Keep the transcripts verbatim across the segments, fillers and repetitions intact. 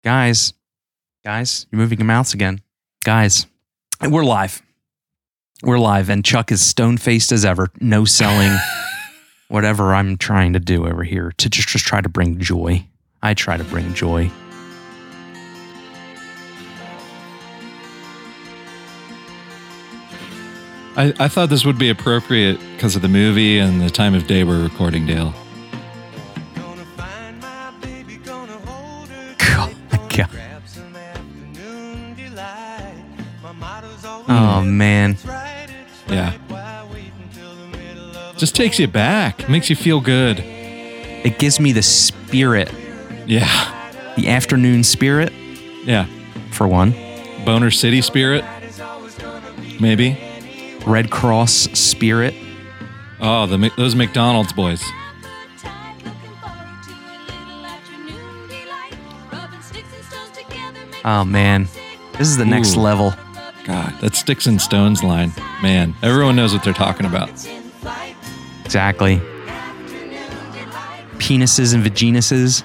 Guys, guys, you're moving your mouths again. Guys, we're live. We're live, and Chuck is stone-faced as ever. No selling, whatever I'm trying to do over here to just, just try to bring joy. I try to bring joy. I, I thought this would be appropriate because of the movie and the time of day we're recording, Dale. God, God. Oh, man. Yeah. Just takes you back. Makes you feel good. It gives me the spirit. Yeah. The afternoon spirit, Yeah. for one. Boner City spirit. Maybe. Red Cross spirit. Oh, the Mc- those McDonald's boys. Oh, man. This is the next Ooh. level. God, that Sticks and Stones line. Man, everyone knows what they're talking about. Exactly. Penises and vaginuses.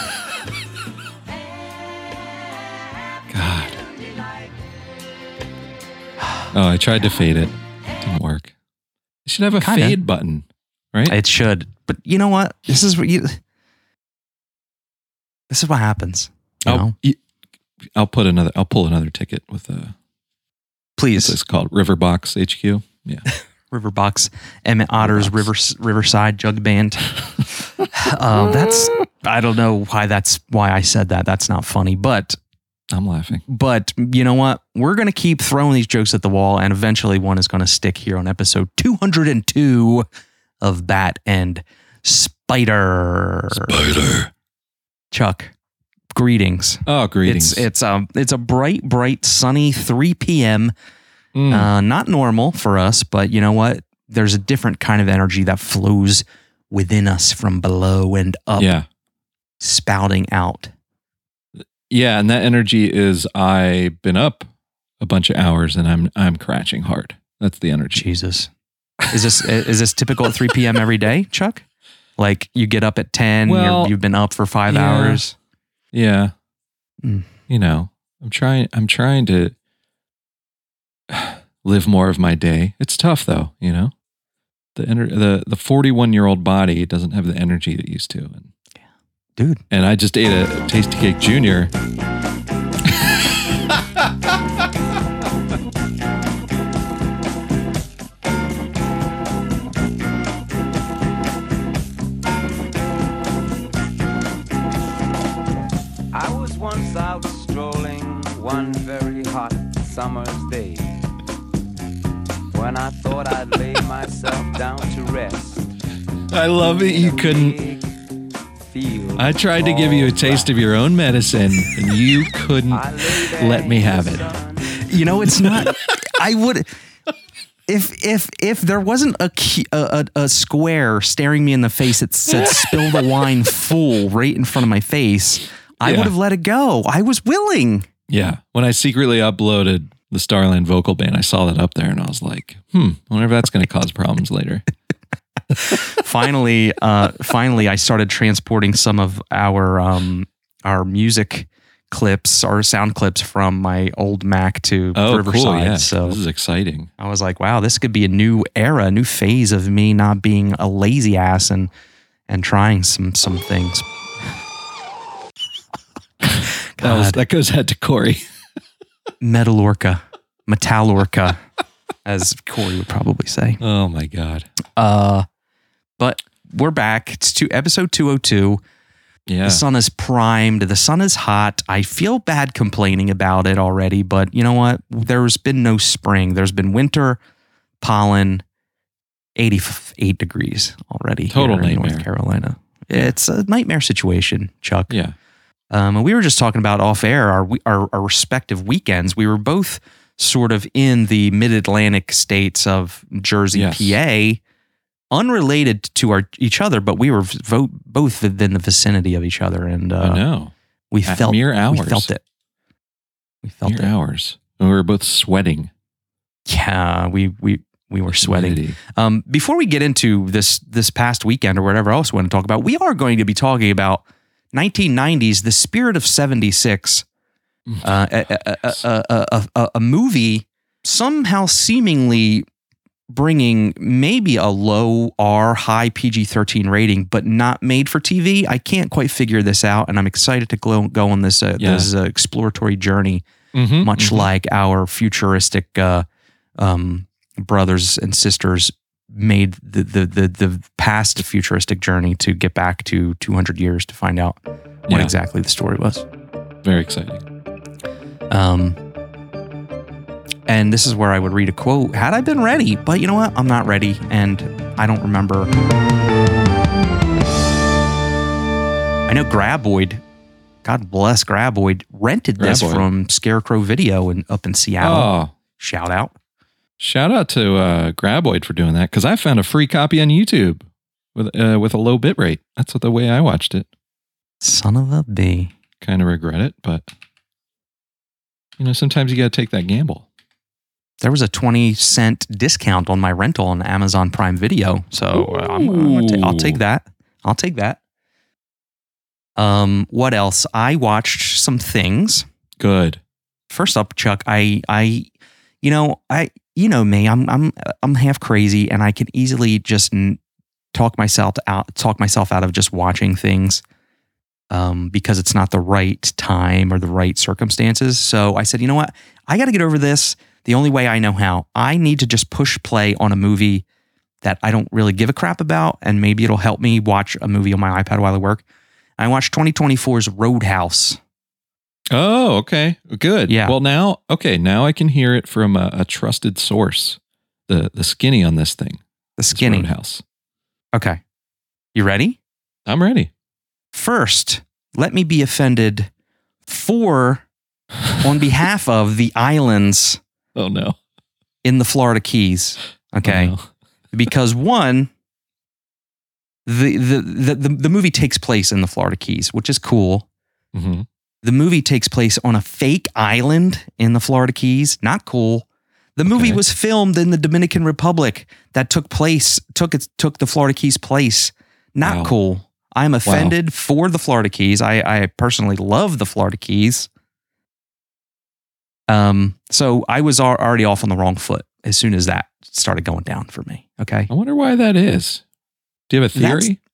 God. Oh, I tried to fade it. Didn't work. You should have a Kinda. fade button, right? It should. But you know what? This is what you... This is what happens. You I'll, know? y- I'll put another. I'll pull another ticket with a. Please. It's called Riverbox H Q. Yeah. Riverbox, Emmett Otter's River, Riverside Jug Band. um, that's, I don't know why that's why I said that. That's not funny, but, I'm laughing. but you know what? We're going to keep throwing these jokes at the wall, and eventually one is going to stick here on episode two hundred two of Bat and Spider. Spider. Chuck, greetings. Oh, greetings. It's, it's, um, it's a bright, bright, sunny three p.m. Mm. Uh, not normal for us, but you know what? There's a different kind of energy that flows within us from below and up, yeah. spouting out. Yeah, and that energy is I've been up a bunch of hours and I'm I'm crashing hard. That's the energy. Jesus. Is this is this typical at three p.m. every day, Chuck? Like you get up at ten, Well, you're, you've been up for five yeah. hours. Yeah. Mm. You know, I'm trying I'm trying to live more of my day. It's tough though, you know. The ener- the the forty-one-year-old body doesn't have the energy it used to. And Dude. and I just ate a Tasty Cake Junior I was once out strolling one very hot summer's day when I thought I'd lay myself down to rest. I love it. You couldn't. I tried to give you a taste of your own medicine, and you couldn't let me have it. You know, it's not. I would. If if if there wasn't a, key, a a a square staring me in the face that said "spill the wine full" right in front of my face, I Yeah. would have let it go. I was willing. Yeah. When I secretly uploaded the Starland Vocal Band, I saw that up there, and I was like, "Hmm, I wonder if that's going to cause problems later." finally, uh, finally, I started transporting some of our um our music clips, our sound clips from my old Mac to Oh, Riverside. cool! Yeah, So this is exciting. I was like, wow, this could be a new era, a new phase of me not being a lazy ass and and trying some some things. That, was, God. that goes out to Corey. Metalorca, Metallorca, as Corey would probably say. Oh my God. Uh, but we're back. It's to episode two oh two. Yeah. The sun is primed. The sun is hot. I feel bad complaining about it already, but you know what? There's been no spring. There's been winter, pollen, eighty-eight degrees already. Total here in nightmare. North Carolina. It's a nightmare situation, Chuck. Yeah. Um, and we were just talking about off air our, our our respective weekends. We were both sort of in the mid-Atlantic states of Jersey, Yes. P A, unrelated to our each other, but we were vo- both within the vicinity of each other, and uh, I know. we At felt mere hours. we felt it. We felt Mere it. hours. And we were both sweating. Yeah, we we we were sweating. Humidity. Um, before we get into this this past weekend or whatever else we want to talk about, we are going to be talking about nineteen nineties, The Spirit of seventy-six, uh, a, a, a, a, a, a movie somehow seemingly bringing maybe a low R, high P G thirteen rating, but not made for T V. I can't quite figure this out, and I'm excited to go, go on this, uh, Yeah. this uh, exploratory journey, Mhm, much mhm. like our futuristic uh, um, brothers and sisters made the, the the the past futuristic journey to get back to two hundred years to find out what Yeah. exactly the story was. Very exciting. Um, and this is where I would read a quote had I been ready, but you know what? I'm not ready, and I don't remember. I know Graboid, God bless Graboid, rented this Graboid. from Scarecrow Video in, up in Seattle. Oh, Shout out. shout out to uh, Graboid for doing that because I found a free copy on YouTube with uh, with a low bit rate. That's what the way I watched it. Son of a B. Kind of regret it, but you know, sometimes you got to take that gamble. There was a twenty cent discount on my rental on Amazon Prime Video. So uh, I'm, I'm gonna ta- I'll take that. I'll take that. Um, what else? I watched some things. Good. First up, Chuck, I, I, you know, I, you know me, I'm, I'm, I'm half crazy, and I can easily just n- talk myself out, talk myself out of just watching things, um, because it's not the right time or the right circumstances. So I said, you know what? I got to get over this. The only way I know how. I need to just push play on a movie that I don't really give a crap about, and maybe it'll help me watch a movie on my iPad while I work. I watched twenty twenty-four's Roadhouse. Oh, okay. Good. Yeah. Well, now, okay, now I can hear it from a, a trusted source. The the skinny on this thing. The This skinny. Roadhouse. Okay. You ready? I'm ready. First, let me be offended for, on behalf of the islands Oh no. in the Florida Keys. Okay. Oh, no. Because one, the, the, the, the, the movie takes place in the Florida Keys, which is cool. Mhm. The movie takes place on a fake island in the Florida Keys. Not cool. The movie Okay. was filmed in the Dominican Republic that took place, took it, took the Florida Keys place. Not Wow. cool. I'm offended for the Florida Keys. I, I personally love the Florida Keys. Um, so I was al- already off on the wrong foot as soon as that started going down for me. Okay. I wonder why that is. Do you have a That's- theory?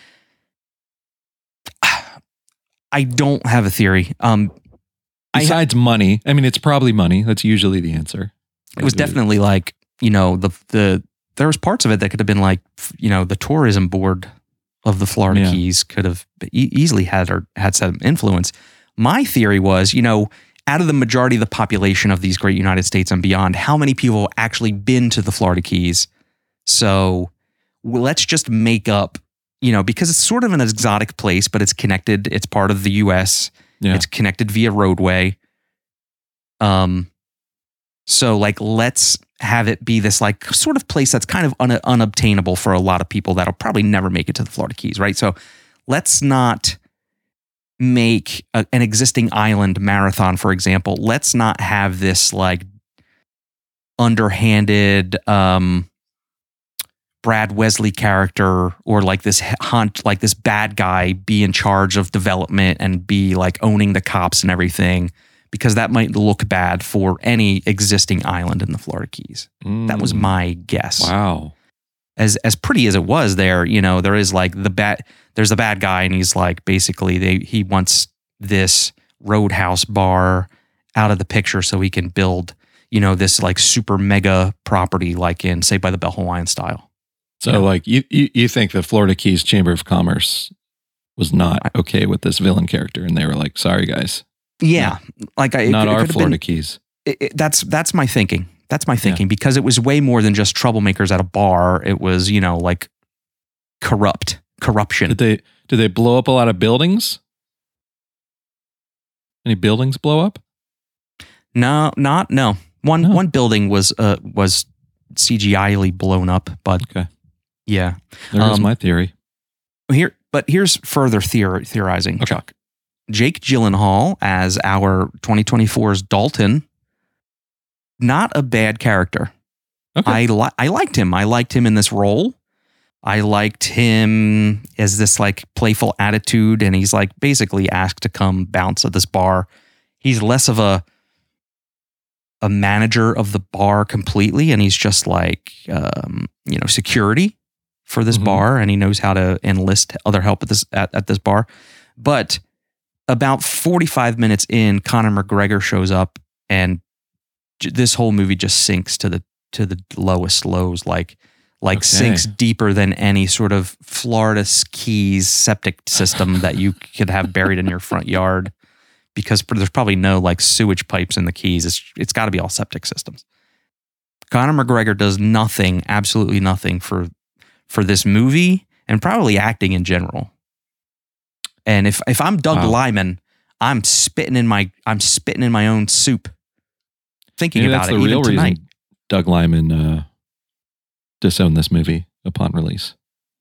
I don't have a theory. Um, I ha- Besides money. I mean, it's probably money. That's usually the answer. it was definitely like, you know, the, the, there was parts of it that could have been like, you know, the tourism board of the Florida Yeah. Keys could have e- easily had or had some influence. My theory was, you know, out of the majority of the population of these great United States and beyond, how many people have actually been to the Florida Keys? So well, let's just make up, you know, because it's sort of an exotic place, but it's connected. It's part of the U S. Yeah. It's connected via roadway. Um, so like, let's have it be this like sort of place that's kind of un- unobtainable for a lot of people that'll probably never make it to the Florida Keys, right? So let's not make a, an existing island marathon, for example. Let's not have this like underhanded um, Brad Wesley character or like this hunt, like this bad guy be in charge of development and be like owning the cops and everything, because that might look bad for any existing island in the Florida Keys. That was Mm. my guess. Wow. As as pretty as it was there, you know, there is like the bad, there's a bad guy, and he's like basically they he wants this roadhouse bar out of the picture so he can build, you know, this like super mega property like in Saved by the Bell Hawaiian style. So, Yeah. like, you, you you think the Florida Keys Chamber of Commerce was not okay with this villain character, and they were like, "Sorry, guys, Yeah, like I, not it, it our could have Florida been- Keys." it, it- that's that's my thinking. That's my thinking because it was way more than just troublemakers at a bar. It was, you know, like corrupt corruption. Did they did they blow up a lot of buildings? Any buildings blow up? No, not no. One No. one building was uh was C G I-ly blown up, but Okay, yeah. there's Um, my theory. Here, but here's further theor- theorizing, Okay. Chuck. Jake Gyllenhaal as our twenty twenty-four's Dalton. Not a bad character. Okay, I li- I liked him. I liked him in this role. I liked him as this like playful attitude, and he's like basically asked to come bounce at this bar. He's less of a a manager of the bar completely, and he's just like um, you know security for this mm-hmm. bar, and he knows how to enlist other help at this at, at this bar. But about forty-five minutes in, Conor McGregor shows up, and j- this whole movie just sinks to the to the lowest lows, like like okay. sinks deeper than any sort of Florida Keys septic system that you could have buried in your front yard, because there's probably no like sewage pipes in the Keys. It's it's got to be all septic systems. Conor McGregor does nothing, absolutely nothing for for this movie, and probably acting in general. And if if I'm Doug wow. Liman, I'm spitting in my I'm spitting in my own soup, thinking Maybe about that's it the even real tonight. Reason Doug Liman uh, disowned this movie upon release.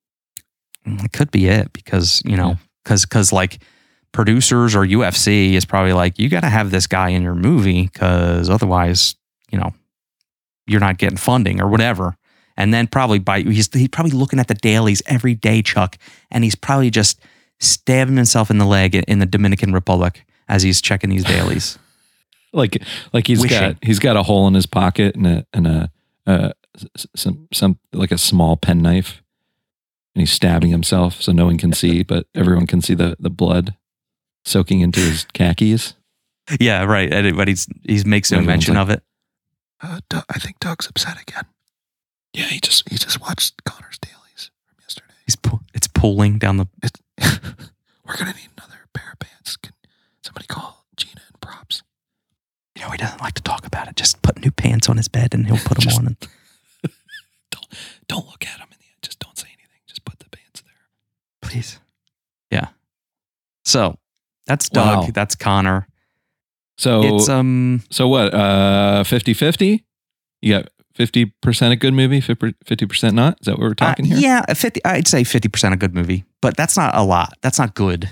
It could be it, because you know, because yeah. because like producers or U F C is probably like, you got to have this guy in your movie, because otherwise, you know, you're not getting funding or whatever. And then probably by he's he's probably looking at the dailies every day, Chuck, and he's probably just stabbing himself in the leg in the Dominican Republic as he's checking these dailies. like like he's Wishing. got he's got a hole in his pocket and a and a uh, some some like a small penknife, and he's stabbing himself so no one can see, but everyone can see the the blood soaking into his khakis. Yeah, right. And, but he's he's makes no mention like, of it. Uh, Doug, I think Doug's upset again. Yeah, he just he just watched Connor's dailies from yesterday. He's pu- it's pulling down the. It's, we're gonna need another pair of pants. Can somebody call Gina and props? You know, he doesn't like to talk about it. Just put new pants on his bed, and he'll put them just, on. And don't don't look at him in the end. Just don't say anything. Just put the pants there, please. Yeah. So that's Doug. Wow. That's Connor. So it's um. So what? Uh, fifty-fifty? You got fifty percent a good movie, fifty percent not? Is that what we're talking uh, here? Yeah, fifty. I'd say fifty percent a good movie, but that's not a lot. That's not good.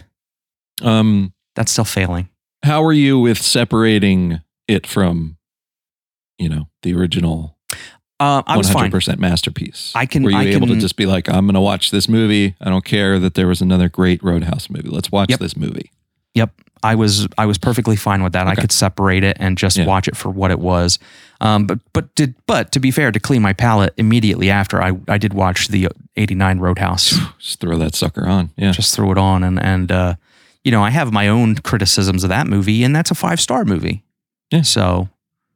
Um, that's still failing. How are you with separating it from, you know, the original uh, I was one hundred percent fine. Masterpiece? I can. Were you I able can, to just be like, I'm going to watch this movie. I don't care that there was another great Roadhouse movie. Let's watch yep. this movie. Yep. I was I was perfectly fine with that. Okay. I could separate it and just yeah. watch it for what it was. Um, but but did but to be fair, to clean my palate immediately after, I, I did watch the eighty-nine Roadhouse. Just throw that sucker on. Yeah. Just throw it on. And, and uh, you know, I have my own criticisms of that movie, and that's a five-star movie. Yeah. So,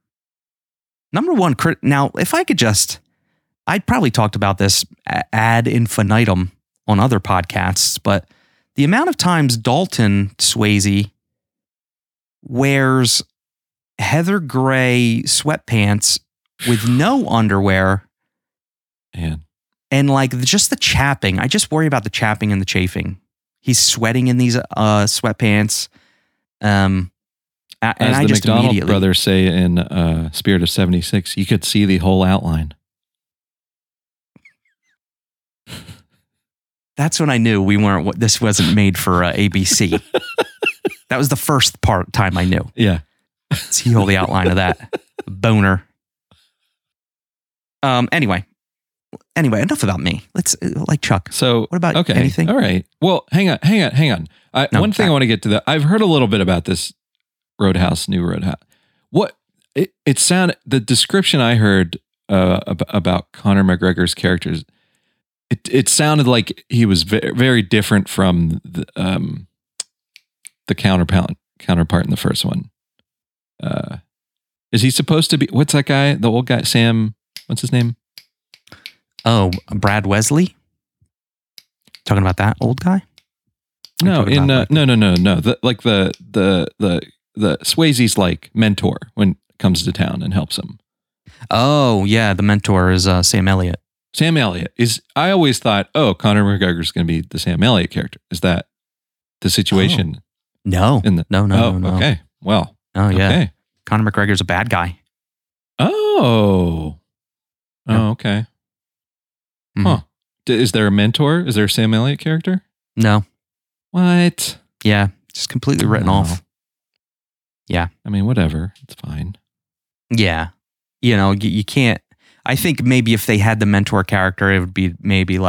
number one, crit- now, if I could just, I'd probably talked about this ad infinitum on other podcasts, but the amount of times Dalton Swayze wears heather gray sweatpants with no underwear, Man. and like just the chapping. I just worry about the chapping and the chafing. He's sweating in these uh, sweatpants. Um, and As I the just McDonald immediately, brothers say in uh, Spirit of seventy-six, you could see the whole outline. That's when I knew we weren't. This wasn't made for uh, A B C. That was the first part time I knew. Yeah. See all the outline of that boner. Um. Anyway, anyway, enough about me. Let's uh, like Chuck. So what about okay. anything? All right. Well, hang on, hang on, hang on. I, no, one thing I, I want to get to that. I've heard a little bit about this Roadhouse, new Roadhouse. What it it sounded the description I heard uh, ab- about Conor McGregor's characters. It it sounded like he was very, very different from the um the counterpart counterpart in the first one. Uh, is he supposed to be? What's that guy? The old guy, Sam. What's his name? Oh, Brad Wesley. Talking about that old guy? No, in uh, like no, no, no, no. The, like the the the the Swayze's like mentor when it comes to town and helps him. Oh yeah, the mentor is uh, Sam Elliott. Sam Elliott is. I always thought, oh, Conor McGregor's going to be the Sam Elliott character. Is that the situation? Oh. No, in the, no, no, oh, no, no. Okay, well, oh yeah, okay. Conor McGregor's a bad guy. Oh, yeah. oh, okay. Mm-hmm. Huh? D- is there a mentor? Is there a Sam Elliott character? No. What? Yeah, just completely written no. off. Yeah, I mean, whatever. It's fine. Yeah, you know, you, you can't. I think maybe if they had the mentor character, it would be maybe like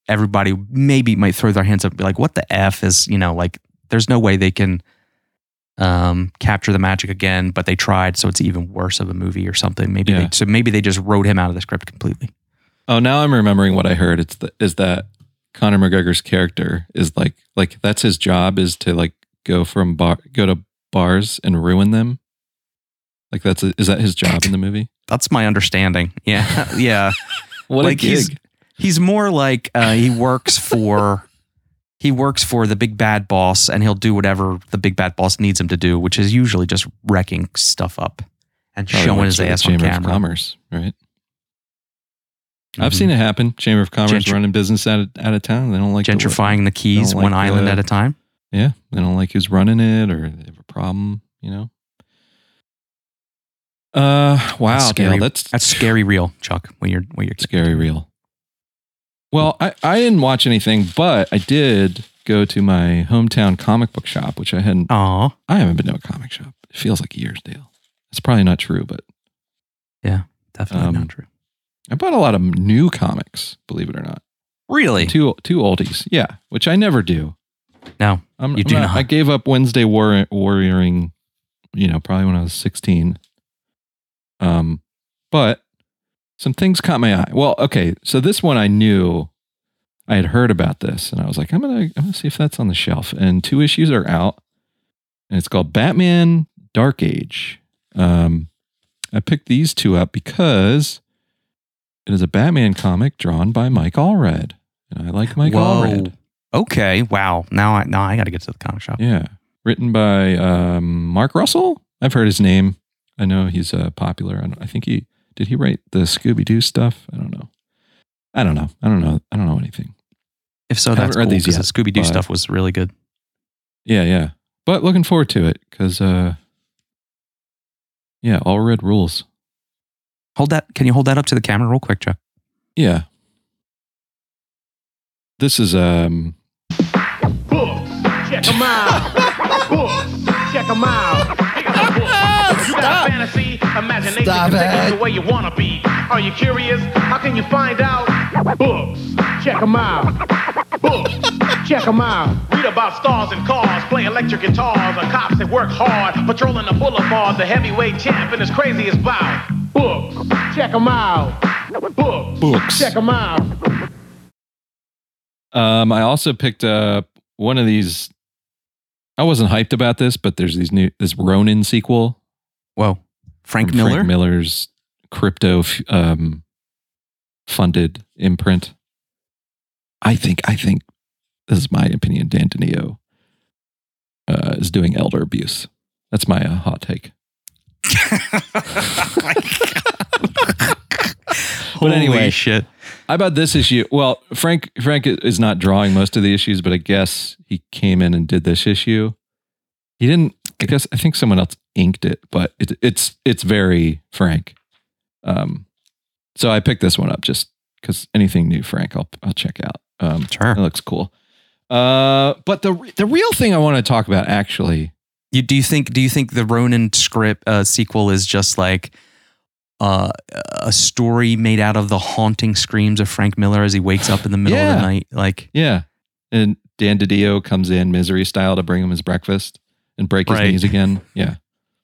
everybody maybe might throw their hands up and be like, what the F is, you know, like there's no way they can um, capture the magic again, but they tried, so it's even worse of a movie or something. Maybe Yeah. they, so maybe they just wrote him out of the script completely. Oh, now I'm remembering what I heard. It's the, is that Conor McGregor's character is like like that's his job is to like go from bar go to bars and ruin them. Like that's a, is that his job in the movie? That's my understanding. Yeah, yeah. What like a gig. he's he's more like uh, he works for he works for the big bad boss, and he'll do whatever the big bad boss needs him to do, which is usually just wrecking stuff up and Probably showing works his for the ass on Chamber of camera. Commerce, right? I've Mhm. seen it happen. Chamber of Commerce Gentr- running business out of, out of town. They don't like the- Gentrifying the keys don't one like, island uh, at a time. Yeah, they don't like who's running it, or they have a problem. You know. Uh, wow, That's scary. Dale, that's That's scary real, Chuck. When you're when you're scary real. Well, I, I didn't watch anything, but I did go to my hometown comic book shop, which I hadn't. Aw, I haven't been to a comic shop. It feels like years, Dale. It's probably not true, but definitely Um, not true. I bought a lot of new comics. Believe it or not, Really? two two oldies. Yeah, which I never do. No. I'm, You I'm do not. I gave up Wednesday war, warrioring, you know, probably when I was sixteen. Um, but some things caught my eye. Well, okay, so this one I knew, I had heard about this, and I was like, I'm gonna, I'm gonna see if that's on the shelf. And two issues are out, and it's called Batman Dark Age. Um, I picked these two up because it is a Batman comic drawn by Mike Allred, and I like Mike Whoa. Allred. Okay. Wow. Now I now I got to get to the comic shop. Yeah. Written by um, Mark Russell. I've heard his name. I know he's uh, popular. I, don't, I think he, did he write the Scooby-Doo stuff? I don't know. I don't know. I don't know. I don't know anything. If so, I haven't that's read cool these because the yet, Scooby Doo but- stuff was really good. Yeah, yeah. But looking forward to it because, uh, yeah, all red rules. Hold that. Can you hold that up to the camera real quick, Chuck? Yeah. This is, um, Books, check them out. Books, check them out. Pick up a book. If you got a fantasy, imagination Stop can take it. you the way you want to be. Are you curious? How can you find out? Books, check them out. Books, check them out. Read about stars and cars, play electric guitars, or cops that work hard, patrolling the boulevard, the heavyweight champ and his craziest bout. Books, check them out. Books, Books. check them out. um, I also picked up one of these. I wasn't hyped about this, but there's these new, this Ronin sequel. Whoa. Frank from Miller? Frank Miller's crypto um, funded imprint. I think, I think, this is my opinion, Dan DiNeo uh, is doing elder abuse. That's my uh, hot take. But anyway, Holy shit. how about this issue? Well, Frank Frank is not drawing most of the issues, but I guess he came in and did this issue. He didn't. I guess I think someone else inked it, but it, it's it's very Frank. Um, so I picked this one up just because anything new Frank, I'll I'll check out. Um, Sure. it looks cool. Uh, but the the real thing I want to talk about actually. You, do you think do you think the Ronin script uh, sequel is just like uh, a story made out of the haunting screams of Frank Miller as he wakes up in the middle of Yeah. the night? Like, Yeah, and Dan DiDio comes in misery style to bring him his breakfast and break his Right. knees again. Yeah.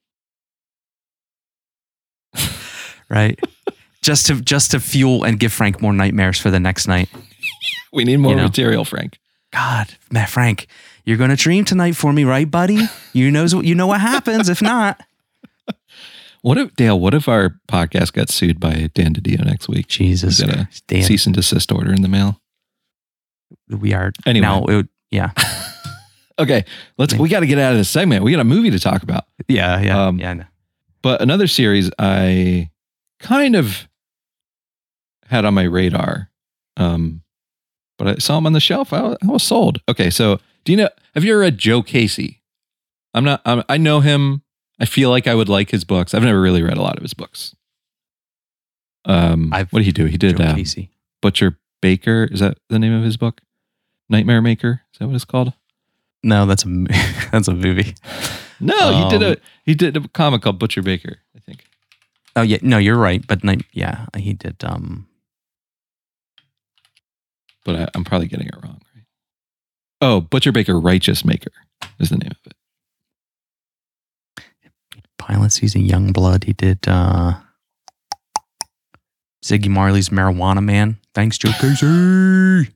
right? just to just to fuel and give Frank more nightmares for the next night. We need more You know. material, Frank. God, man, Frank, you're gonna dream tonight for me, right, buddy? You knows what you know what happens if not. What if Dale? What if our podcast got sued by Dan DiDio next week? Jesus, We get a Christ, Dan, cease and desist order in the mail. we are Anyway. now. It would, yeah, Okay, let's. We got to get out of this segment. We got a movie to talk about. yeah, yeah, Um, yeah. I know. But another series I kind of had on my radar, um, but I saw him on the shelf. I, I was sold. Okay, so do you know? Have you ever read Joe Casey? I'm not. I'm, I know him. I feel like I would like his books. I've never really read a lot of his books. Um, I've- what did he do? He did Joe um, Casey. Butcher Baker. Is that the name of his book? Nightmare Maker. Is that what it's called? No, that's a that's a movie. No, he did Um, a he did a comic called Butcher Baker. I think. Oh yeah, no, you're right. But night, yeah, he did. Um, but I, I'm probably getting it wrong. Right? Oh, Butcher Baker Righteous Maker is the name of it. Pilot Season, Young Blood. He did uh, Ziggy Marley's Marijuana Man. Thanks, Joe Casey.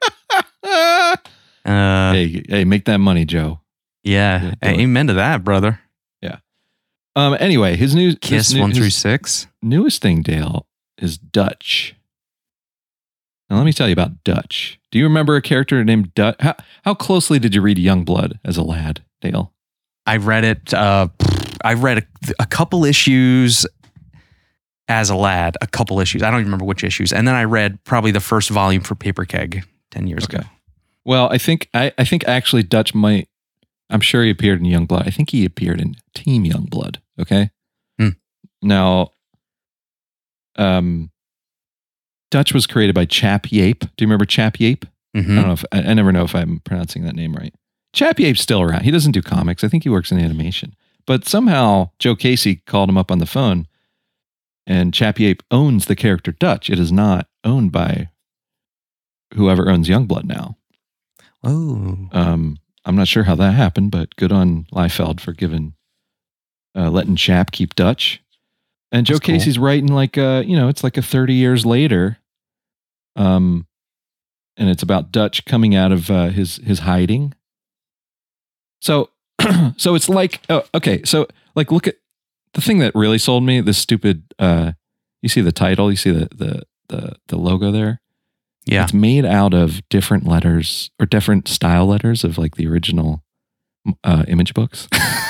uh, hey, hey, make that money, Joe. Yeah, Yeah, hey, amen to that, brother. Yeah. Um. Anyway, his new Kiss his new- one through his six. newest thing, Dale, is Dutch. Now, let me tell you about Dutch. Do you remember a character named Dutch? How, how closely did you read Youngblood as a lad, Dale? I read it. Uh, I read a, a couple issues as a lad. A couple issues. I don't even remember which issues. And then I read probably the first volume for Paper Keg ten years Okay. ago. Well, I think I, I think actually Dutch might. I'm sure he appeared in Youngblood. I think he appeared in Team Youngblood. Okay. Hmm. Now, um, Dutch was created by Chap Yape. Do you remember Chap Yape? Mhm. I don't know if I, I never know if I'm pronouncing that name right. Chap Yape's still around. He doesn't do comics. I think he works in animation. But somehow Joe Casey called him up on the phone, and Chap Yape owns the character Dutch. It is not owned by whoever owns Youngblood now. Oh, Um, I'm not sure how that happened, but good on Liefeld for giving, uh, letting Chap keep Dutch. And Joe That's cool. Casey's writing like, uh, you know, it's like a thirty years later. Um, and it's about Dutch coming out of uh, his his hiding. So, so it's like, oh, okay, so like, look at the thing that really sold me. This stupid, uh, you see the title, you see the the the the logo there. yeah. It's made out of different letters or different style letters of like the original uh, image books.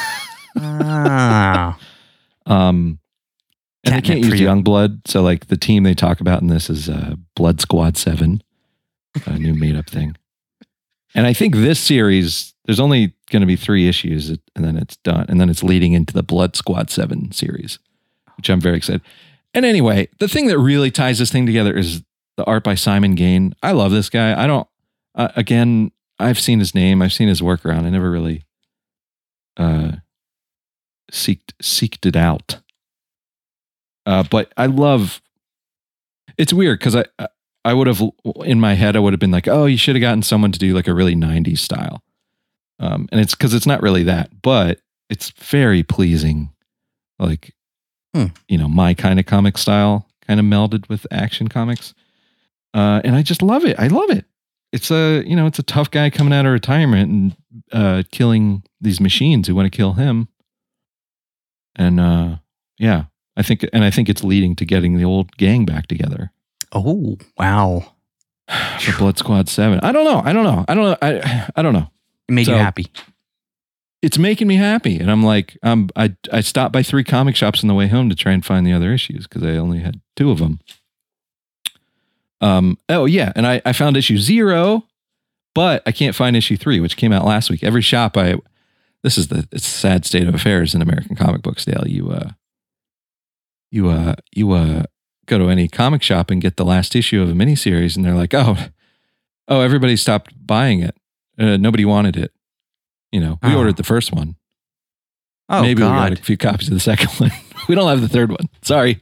Ah, um, and they Catnip can't for use you. Youngblood. So like the team they talk about in this is uh, Blood Squad seven, a new made up thing. And I think this series, there's only going to be three issues and then it's done. And then it's leading into the Blood Squad seven series, which I'm very excited. And anyway, the thing that really ties this thing together is the art by Simon Gain. I love this guy. I don't, uh, again, I've seen his name. I've seen his work around. I never really uh, seeked, seeked it out. Uh, but I love, it's weird because I, I would have, in my head, I would have been like, oh, you should have gotten someone to do like a really nineties style. Um, and it's because it's not really that, but it's very pleasing. Like, Hmm. you know, my kind of comic style kind of melded with action comics. Uh, and I just love it. I love it. It's a, you know, it's a tough guy coming out of retirement and uh, killing these machines who want to kill him. And uh, yeah, I think, and I think it's leading to getting the old gang back together. oh, wow. The Blood Squad seven. I don't know. I don't know. I don't know. I, I don't know. It made So- you happy. It's making me happy. And I'm like, um, I, I stopped by three comic shops on the way home to try and find the other issues because I only had two of them. Um, oh yeah. And I, I found issue zero, but I can't find issue three, which came out last week. Every shop I, this is the it's a sad state of affairs in American comic books, Dale. You, uh, you, uh, you, uh, go to any comic shop and get the last issue of a miniseries and they're like, oh, oh, everybody stopped buying it. Uh, nobody wanted it. You know, we Oh. ordered the first one. Oh, Maybe we got God. a few copies of the second one. We don't have the third one. Sorry.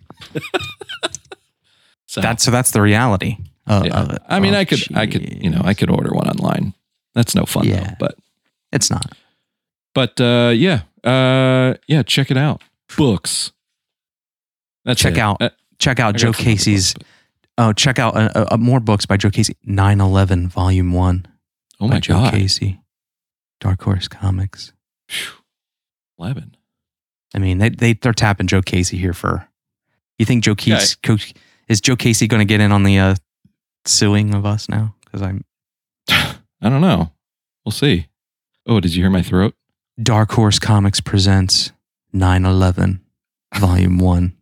so That's, so that's the reality of, yeah. of it. I mean, Oh, I could, I could, you know, I could order one online. That's no fun Yeah. though. But, It's not. but uh, yeah, uh, yeah, check it out. Books. That's Check it. out Uh, Check I out got Joe some other Casey's. books, Oh, check out uh, uh, more books by Joe Casey. nine eleven, Volume One. but- oh by my Joe God. Casey. Dark Horse Comics. Phew. eleven. I mean, they they they're tapping Joe Casey here for. You think Joe Casey Coach is Joe Casey going to get in on the uh, suing of us now? Because I'm I don't know. We'll see. Oh, did you hear my throat? Dark Horse Comics presents nine eleven, Volume One.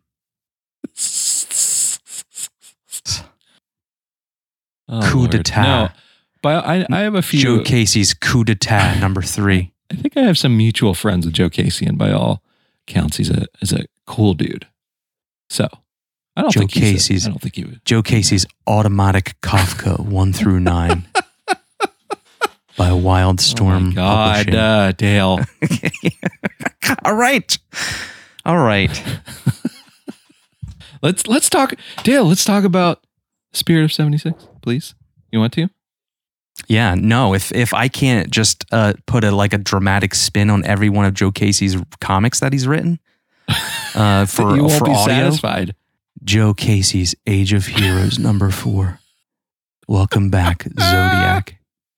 Oh, Coup Lord. d'etat. No, but I, I have a few. Joe Casey's coup d'etat number three. I think I have some mutual friends with Joe Casey, and by all accounts, he's a is a cool dude. So I don't Joe think he's a- Casey's- I don't think he would. Joe Casey's Automatic Kafka one through nine by Wild Storm. Oh my God, Publishing. uh, Dale. All right, all right. let's let's talk, Dale. Let's talk about Spirit of seventy-six, please. You want to? Yeah, no. If if I can't just uh, put a like a dramatic spin on every one of Joe Casey's comics that he's written, uh, for you won't for be audio, satisfied. Joe Casey's Age of Heroes number four. Welcome back, Zodiac.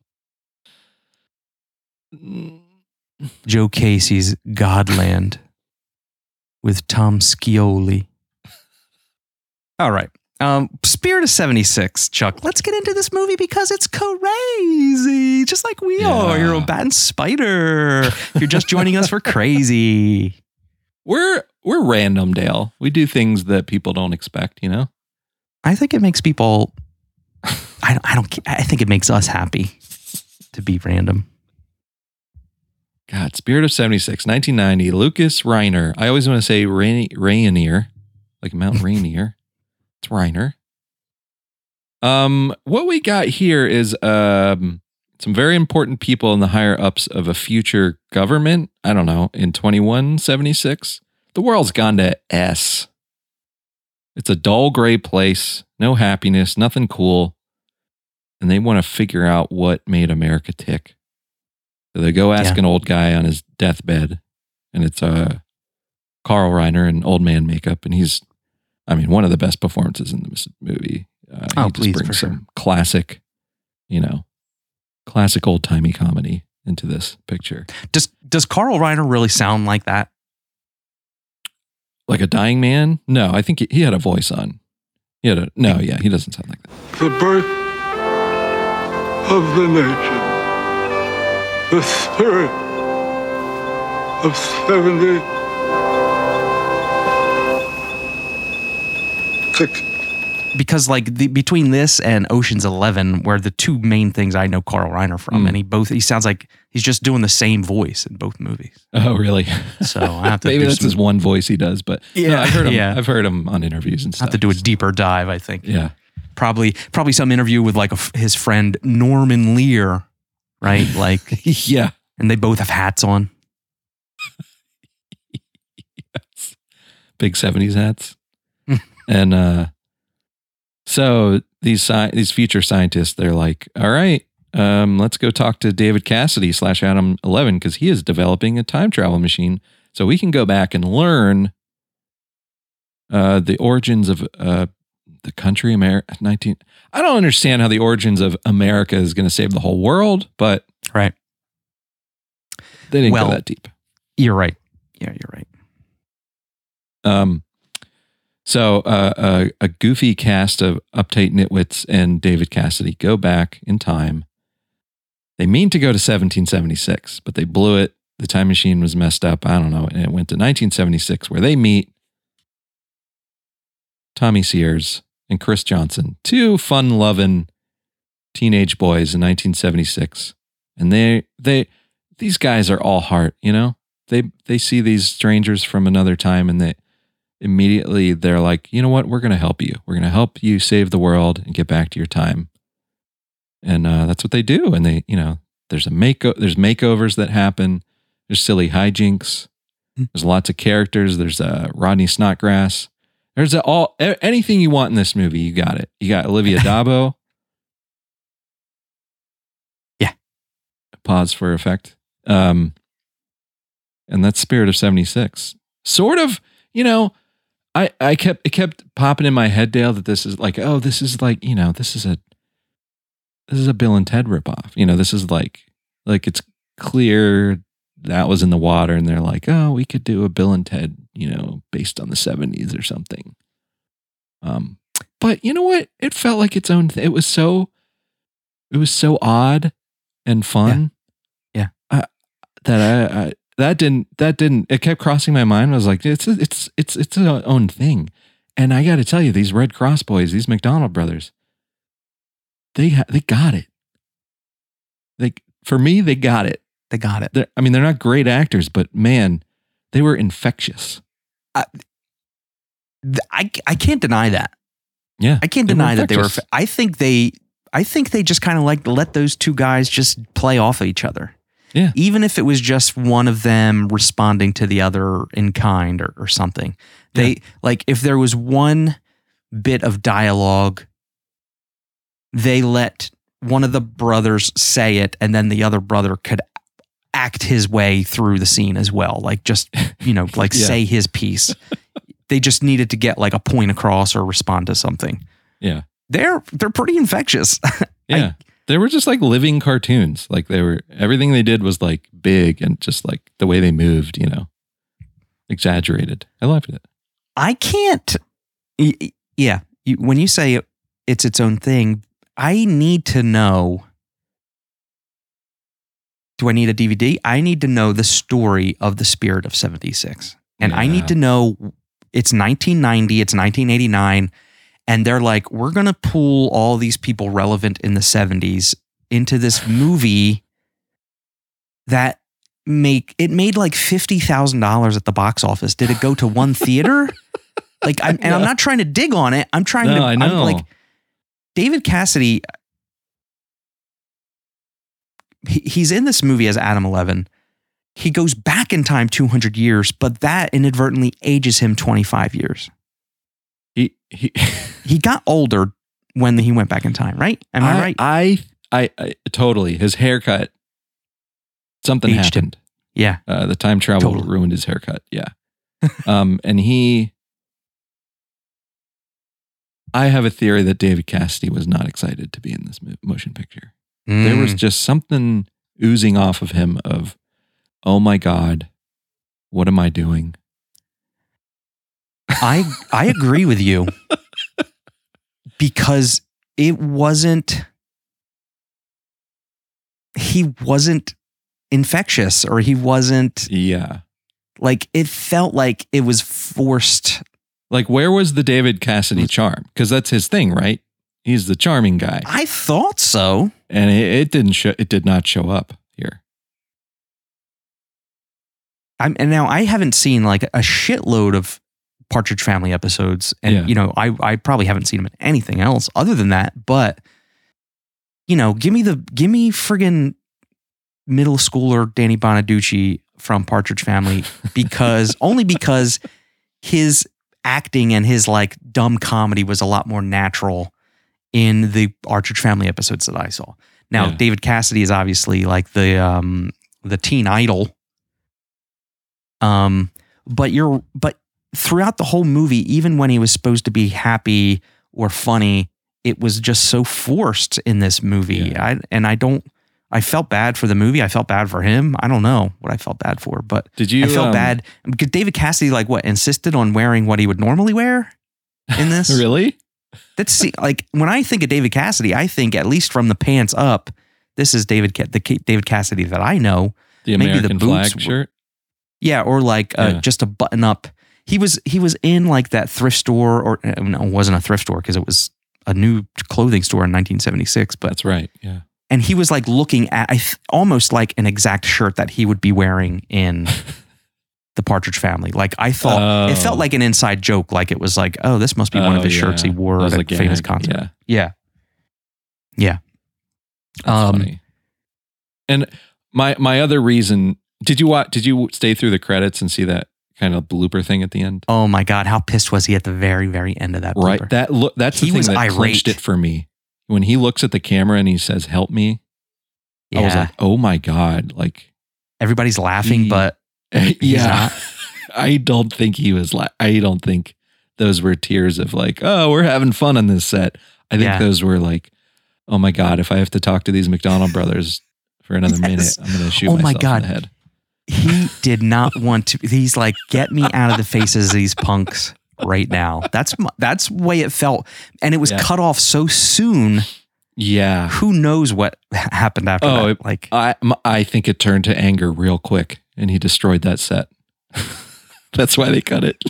Joe Casey's Godland with Tom Scioli. All right. Um, Spirit of seventy-six, Chuck. Let's get into this movie because it's crazy, just like we Yeah. are. You're a bat and spider. You're just joining us for crazy. We're we're random, Dale. We do things that people don't expect, you know? I think it makes people. I don't. I don't. I think it makes us happy to be random. God, Spirit of seventy-six, nineteen ninety, Lucas Reiner. I always want to say Rain- Rainier, like Mount Rainier. It's Reiner. Um, what we got here is um some very important people in the higher ups of a future government. I don't know, in twenty-one seventy-six. The world's gone to S. It's a dull gray place, no happiness, nothing cool. And they want to figure out what made America tick. So they go ask Yeah. an old guy on his deathbed, and it's uh, Carl Reiner in old man makeup. And he's, I mean, one of the best performances in this movie. Uh, Oh, he just please, brings for some sure. classic, you know, classic old timey comedy into this picture. Does Does Carl Reiner really sound like that? Like a dying man? No, I think he, he had a voice on. He had a, no, yeah, he doesn't sound like that. The birth of the nation, the spirit of seventy-six. Because like the, between this and Ocean's Eleven, where the two main things I know Carl Reiner from, Mm. and he both he sounds like he's just doing the same voice in both movies. Oh, really? So I have to Maybe do that's some, his one voice he does, but yeah, Yeah, I've heard him. yeah. I've heard him on interviews and I stuff. have to do a deeper dive. I think Yeah. probably probably some interview with like a, f- his friend Norman Lear, right? Like, Yeah. and they both have hats on. Yes. Big seventies hats. And uh, so these sci- these future scientists, they're like, all right, um, let's go talk to David Cassidy slash Adam eleven because he is developing a time travel machine so we can go back and learn uh, the origins of uh, the country America. nineteen I don't understand how the origins of America is going to save the whole world, but Right. they didn't Well- go that deep. You're right. Yeah, you're right. Um, so uh, a, a goofy cast of uptight nitwits and David Cassidy go back in time. They mean to go to seventeen seventy-six, but they blew it. The time machine was messed up. I don't know. And it went to nineteen seventy-six where they meet Tommy Sears and Chris Johnson, two fun-loving teenage boys in nineteen seventy-six. And they, they, these guys are all heart, you know? They, they see these strangers from another time and they, immediately they're like, you know what? We're going to help you. We're going to help you save the world and get back to your time. And uh, that's what they do. And they, you know, there's a make, there's makeovers that happen. There's silly hijinks. There's lots of characters. There's uh, Rodney Snodgrass. There's a, all a- anything you want in this movie. You got it. You got Olivia Dabo. Yeah. Pause for effect. Um, and that's Spirit of seventy-six. Sort of, you know, I, I kept, it kept popping in my head, Dale, that this is like, oh, this is like, you know, this is a, this is a Bill and Ted ripoff. You know, this is like, like it's clear that was in the water and they're like, oh, we could do a Bill and Ted, you know, based on the seventies or something. Um, but you know what? It felt like its own thing. It was so, it was so odd and fun. Yeah. I, that I, I, that didn't, that didn't, it kept crossing my mind. I was like, it's, it's, it's, it's its own thing. And I got to tell you, these Red Cross boys, these McDonald brothers, they, ha- they got it. They, for me, they got it. They got it. They're, I mean, they're not great actors, but man, they were infectious. Th- I, I can't deny that. Yeah. I can't they were deny that they were. infectious. I think they. I think they just kind of like let those two guys just play off of each other. Yeah. Even if it was just one of them responding to the other in kind or, or something. They Yeah. like if there was one bit of dialogue, they let one of the brothers say it, and then the other brother could act his way through the scene as well. Like just, you know, like Yeah. say his piece. They just needed to get like a point across or respond to something. Yeah. They're they're pretty infectious. Yeah. They were just like living cartoons. Like they were, everything they did was like big and just like the way they moved, you know, exaggerated. I loved it. I can't. y- y- Yeah, you, when you say it's its own thing, I need to know. Do I need a D V D? I need to know the story of the Spirit of seventy-six, and I Yeah. need to know it's nineteen ninety, it's nineteen eighty-nine, and they're like, we're gonna pull all these people relevant in the seventies into this movie that make it made like fifty thousand dollars at the box office. Did it go to one theater? Like, I'm, and I'm not trying to dig on it. I'm trying No, to. I I'm know. like David Cassidy. He, he's in this movie as Adam Eleven. He goes back in time two hundred years, but that inadvertently ages him twenty-five years. He, he, He got older when he went back in time, right? Am I, right? I, I, I, totally. His haircut, something Aged him. happened. Yeah. Uh, the time travel Totally. ruined his haircut. Yeah. um, and he, I have a theory that David Cassidy was not excited to be in this mo- motion picture. There was Mm. just something oozing off of him of, oh my God, what am I doing? I I agree with you because it wasn't he wasn't infectious, or he wasn't Yeah. like, it felt like it was forced. Like, where was the David Cassidy charm? Because that's his thing, right? He's the charming guy. I thought so. And it, it didn't show, it did not show up here. I'm, and now I haven't seen like a shitload of Partridge Family episodes, and Yeah. you know, I I probably haven't seen him in anything else other than that. But you know, give me the give me friggin' middle schooler Danny Bonaducci from Partridge Family, because only because his acting and his like dumb comedy was a lot more natural in the Partridge Family episodes that I saw. Now, Yeah. David Cassidy is obviously like the um the teen idol. Um, but you're but throughout the whole movie, even when he was supposed to be happy or funny, it was just so forced in this movie. Yeah. I and I don't I felt bad for the movie. I felt bad for him. I don't know what I felt bad for, but Did you? I felt um, bad because David Cassidy, like, what, insisted on wearing what he would normally wear in this. Really? That's like, when I think of David Cassidy, I think, at least from the pants up, this is David Ca- the Ca- David Cassidy that I know. The Maybe the American boots flag were- shirt? Yeah, or like uh, Yeah. just a button up. He was he was in like that thrift store, or uh, no, it wasn't a thrift store because it was a new clothing store in nineteen seventy-six. But That's right. Yeah. and he was like looking at I th- almost like an exact shirt that he would be wearing in the Partridge Family. Like, I thought it Oh. felt like an inside joke. Like, it was like, oh, this must be one of Oh, the shirts he yeah. wore That was at a a famous gag. concert. Yeah. Yeah, yeah. That's Um, funny. And my my other reason, did you watch, did you stay through the credits and see that kind of blooper thing at the end? Oh my God, how pissed was he at the very, very end of that Right. blooper? That look that's the He thing was that irate. clinched it for me. When he looks at the camera and he says, "Help me." Yeah, I was like, "Oh my God." Like, everybody's laughing, he- but yeah. not. I don't think he was like, I don't think those were tears of like, "Oh, we're having fun on this set." I think Yeah. those were like, "Oh my God, if I have to talk to these McDonald brothers for another Yes. minute, I'm going to shoot Oh my myself God. in the head." he did not want to. He's like, get me out of the faces of these punks right now. That's m- that's the way it felt, and it was Yeah. cut off so soon. Yeah. Who knows what happened after Oh, that? it- Like, I m- I think it turned to anger real quick, and he destroyed that set. That's why they cut it.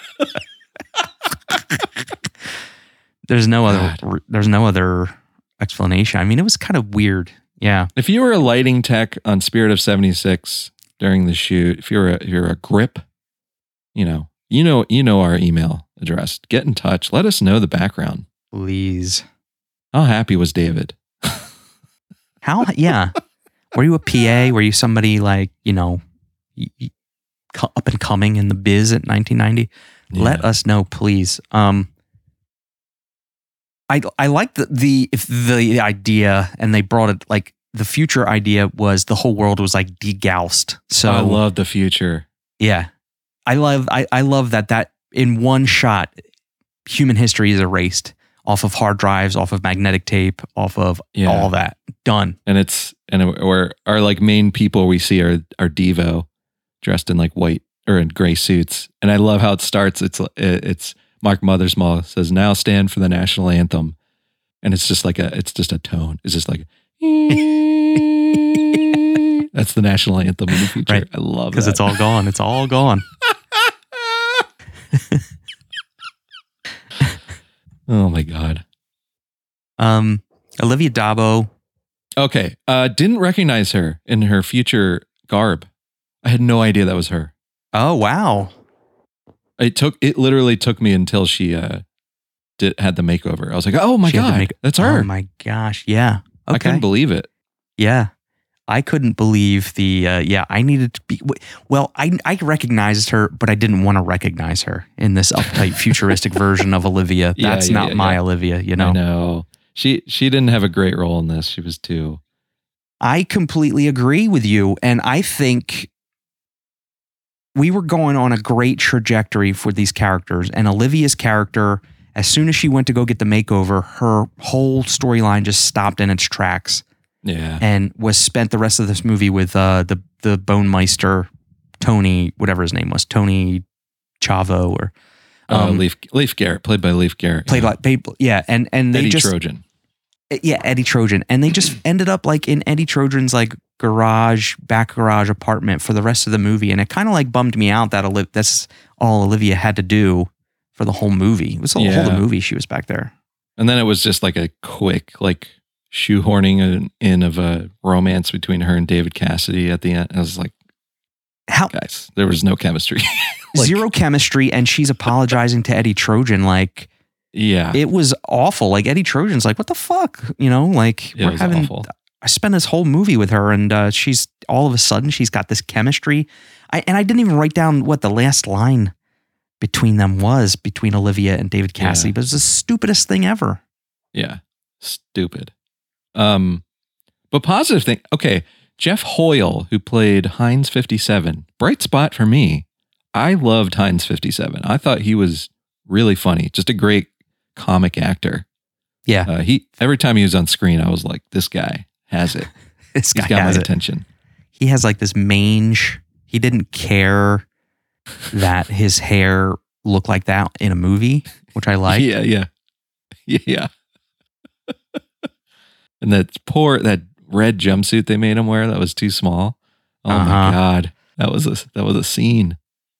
there's no other. There's no other explanation. I mean, it was kind of weird. Yeah. If you were a lighting tech on Spirit of seventy-six during the shoot, if you're a if you're a grip, you know, you know, you know our email address. Get in touch. Let us know the background. Please. How happy was David? How? Yeah. Were you a P A? Were you somebody like, you know, y- y- co- up and coming in the biz at nineteen ninety? Let Yeah. us know, please. Um, I I like the the if the idea, and they brought it like the future idea was the whole world was like degaussed. So I love the future. Yeah, I love I I love that that in one shot, human history is erased off of hard drives, off of magnetic tape, off of Yeah. all that. Done. And it's and it, or our like main people we see are are Devo, dressed in like white or in gray suits. And I love how it starts. It's it's Mark Mothersbaugh says, "Now stand for the national anthem," and it's just like a it's just a tone. It's just like that's the national anthem in the future. Right. I love Because that. it's all gone. It's all gone. Oh my god. Um, Olivia Dabo. Okay, uh, didn't recognize her in her future garb. I had no idea that was her. Oh wow. It took it literally took me until she uh did had the makeover. I was like, oh my She had to god, make- that's her. Oh my gosh. Yeah. Okay. I couldn't believe it. Yeah. I couldn't believe the, uh, yeah, I needed to be, well, I, I recognized her, but I didn't want to recognize her in this uptight futuristic version of Olivia. Yeah, That's yeah, not yeah, my yeah. Olivia, you I know? know. She she didn't have a great role in this. She was too. I completely agree with you. And I think we were going on a great trajectory for these characters. And Olivia's character, as soon as she went to go get the makeover, her whole storyline just stopped in its tracks. Yeah. And was spent the rest of this movie with uh, the the Bone Meister, Tony, whatever his name was, Tony Chavo, or uh, um, Leif Leif Garrett, played by Leif Garrett. played yeah. like they, yeah, and and they Eddie just Trojan. yeah Eddie Trojan, and they just ended up like in Eddie Trojan's like garage, back garage apartment for the rest of the movie, and it kind of like bummed me out that Oli- that's all Olivia had to do for the whole movie. It was the whole Yeah. the movie she was back there. And then it was just like a quick like shoehorning in, in of a romance between her and David Cassidy at the end. I was like, How guys, there was no chemistry. Like, zero chemistry, and she's apologizing to Eddie Trojan like. Yeah. It was awful. Like Eddie Trojan's like, what the fuck? You know, like It we're was having, awful. I spent this whole movie with her and uh, she's all of a sudden she's got this chemistry. I, and I didn't even write down what the last line between them was between Olivia and David Cassidy, Yeah. but it's the stupidest thing ever. Yeah. Stupid. Um, but positive thing. Okay. Jeff Hoyle, who played Heinz fifty-seven, bright spot for me. I loved Heinz fifty-seven. I thought he was really funny. Just a great comic actor. Yeah. Uh, he every time he was on screen, I was like, this guy has it. This He's guy got my has it. attention. He has like this mange. He didn't care that his hair looked like that in a movie, which I like. Yeah, yeah. Yeah. And that poor that red jumpsuit they made him wear that was too small. Oh Uh-huh. my god. That was a that was a scene.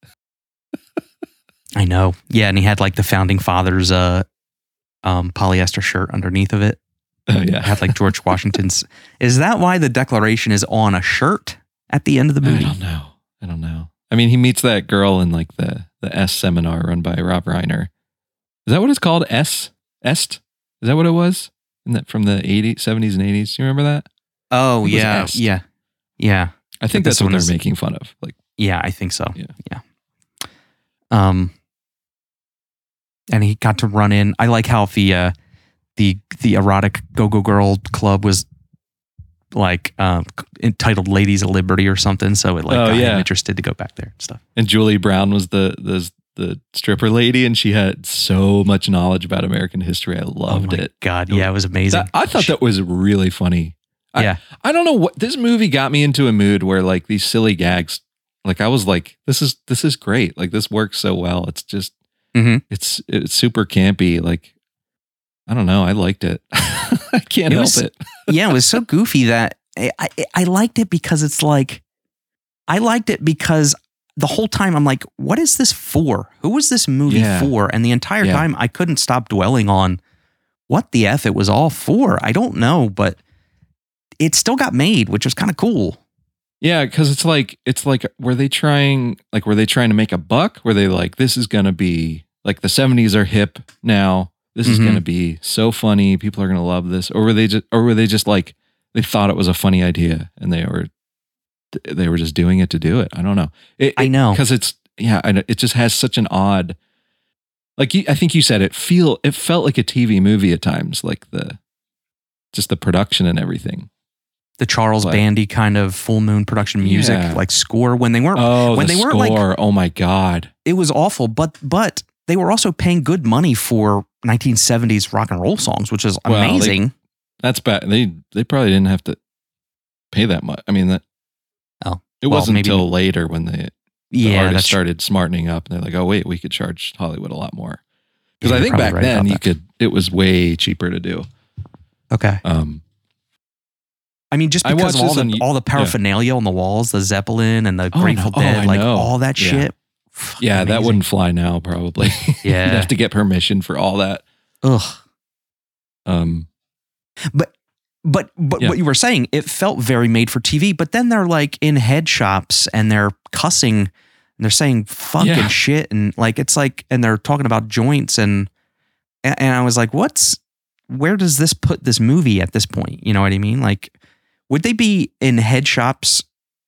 I know. Yeah, and he had like the founding fathers uh um polyester shirt underneath of it. Oh It yeah. had like George Washington's. Is that why the Declaration is on a shirt at the end of the I movie? don't know. I don't know. I mean, he meets that girl in like the the S seminar run by Rob Reiner. Is that what it's called? S Est? Is that what it was? In that from the eighties, seventies, and eighties. Do you remember that? Oh It was yeah, Est. yeah, yeah, I think But that's this what one they're is- making fun of. Like, yeah. I think so. Yeah. yeah. Um, and he got to run in. I like how the uh, the the erotic go go girl club was like um, entitled "Ladies of Liberty" or something. So it like Oh, got yeah. him interested to go back there and stuff. and Julie Brown was the the the stripper lady, and she had so much knowledge about American history. I loved oh my it. God, yeah, it was amazing. That- I thought that was really funny. I, Yeah. I don't know what this movie got me into a mood where like these silly gags, like I was like, this is this is great. Like this works so well. It's just Mhm. it's it's super campy. Like I don't know. I liked it. I can't It help was- it. yeah, it was so goofy that I, I I liked it because it's like I liked it because the whole time I'm like, what is this for? Who was this movie Yeah. for? And the entire Yeah. time I couldn't stop dwelling on what the F it was all for. I don't know, but it still got made, which was kind of cool. Yeah, because it's like it's like were they trying like were they trying to make a buck? Were they like this is gonna be like the seventies are hip now? This is Mhm. gonna be so funny. People are gonna love this, or were they just or were they just like they thought it was a funny idea and they were they were just doing it to do it? I don't know. It, I know. because it's yeah, I know, it just has such an odd like you, I think you said it feel it felt like a T V movie at times, like the just the production and everything. The Charles But- Bandy kind of full moon production music, Yeah. like score when they weren't Oh, when the they score! weren't like Oh my god! it was awful, but but they were also paying good money for nineteen seventies rock and roll songs, which is Well, they- amazing. That's bad. They they probably didn't have to pay that much. I mean that. Oh, it well, wasn't maybe- until later when they the yeah, artists that's started smartening up, and they're like, "Oh wait, we could charge Hollywood a lot more." Because Yeah, I you're think probably back right then about you that. could. It was way cheaper to do. okay. Um, I mean, just I because of watched all this the on- all the paraphernalia on the walls, the Zeppelin and the Oh, Grateful no. Oh, Dead, I like know. all that Yeah. shit. yeah, that Amazing. wouldn't fly now. Probably. Yeah. You'd have to get permission for all that. Ugh. Um, But but but Yeah. what you were saying, it felt very made for T V. But then they're like in head shops and they're cussing and they're saying fucking Yeah. shit and like it's like and they're talking about joints and and and I was like, what's where does this put this movie at this point? You know what I mean? Like, would they be in head shops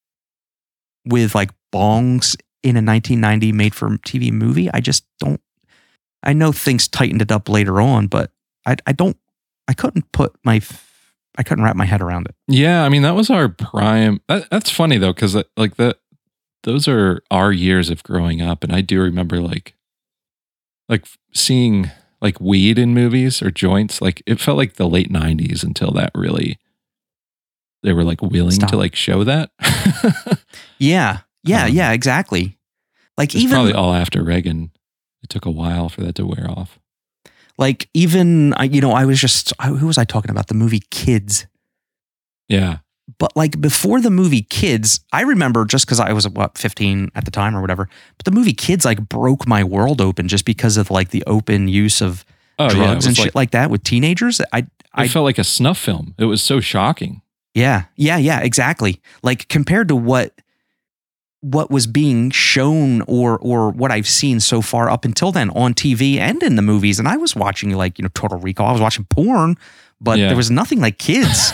with like bongs in a nineteen ninety made for T V movie? I just don't. I know things tightened it up later on, but I I don't. I couldn't put my. f- I couldn't wrap my head around it. yeah, I mean that was our prime. That, that's funny though, because like that, those are our years of growing up, and I do remember like, like seeing like weed in movies or joints. Like it felt like the late nineties until that really. They were like willing Stop. to like show that. Yeah, yeah, Um, yeah, exactly. Like It's even probably all after Reagan. It took a while for that to wear off. like even I, you know, I was just I- who was I talking about? The movie Kids. Yeah. But like before the movie Kids, I remember just because I was what fifteen at the time or whatever. But the movie Kids like broke my world open just because of like the open use of Oh, yeah. It drugs and was shit like, like that with teenagers. I it I felt like a snuff film. It was so shocking. yeah yeah yeah exactly. Like compared to what what was being shown or or what I've seen so far up until then on T V and in the movies, and I was watching like you know Total Recall. I was watching porn, but Yeah. there was nothing like Kids.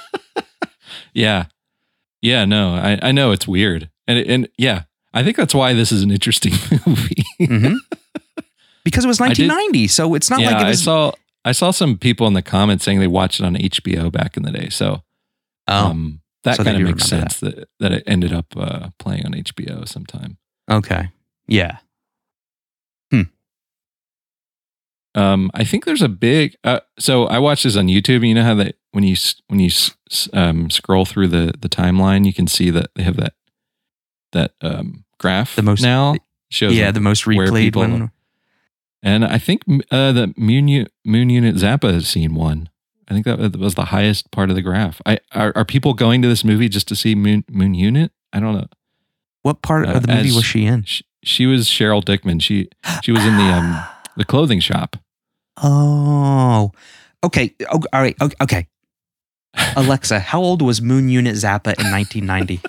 Yeah. Yeah, no, I, I know it's weird. And and yeah, I think that's why this is an interesting movie. hmm Because it was I did- nineteen ninety, so it's not yeah, like it I was. saw I saw some people in the comments saying they watched it on H B O back in the day. So oh, um, that So they kind of do makes remember sense that. that it ended up uh, playing on H B O sometime. okay, yeah. Um, I think there's a big. Uh, so I watched this on YouTube. And you know how they when you s- when you s- s- um, scroll through the the timeline, you can see that they have that that um, graph The most- now shows Yeah, like, the most where replayed people- one. And I think uh, the Moon, U- Moon Unit Zappa scene won. I think that was the highest part of the graph. I are, are people going to this movie just to see Moon Moon Unit? I don't know. What part Uh, of the movie as- was she in? She, she was Cheryl Dickman. She she was in the um the clothing shop. Oh, okay. Oh, all right. Okay. okay. Alexa, how old was Moon Unit Zappa in nineteen ninety?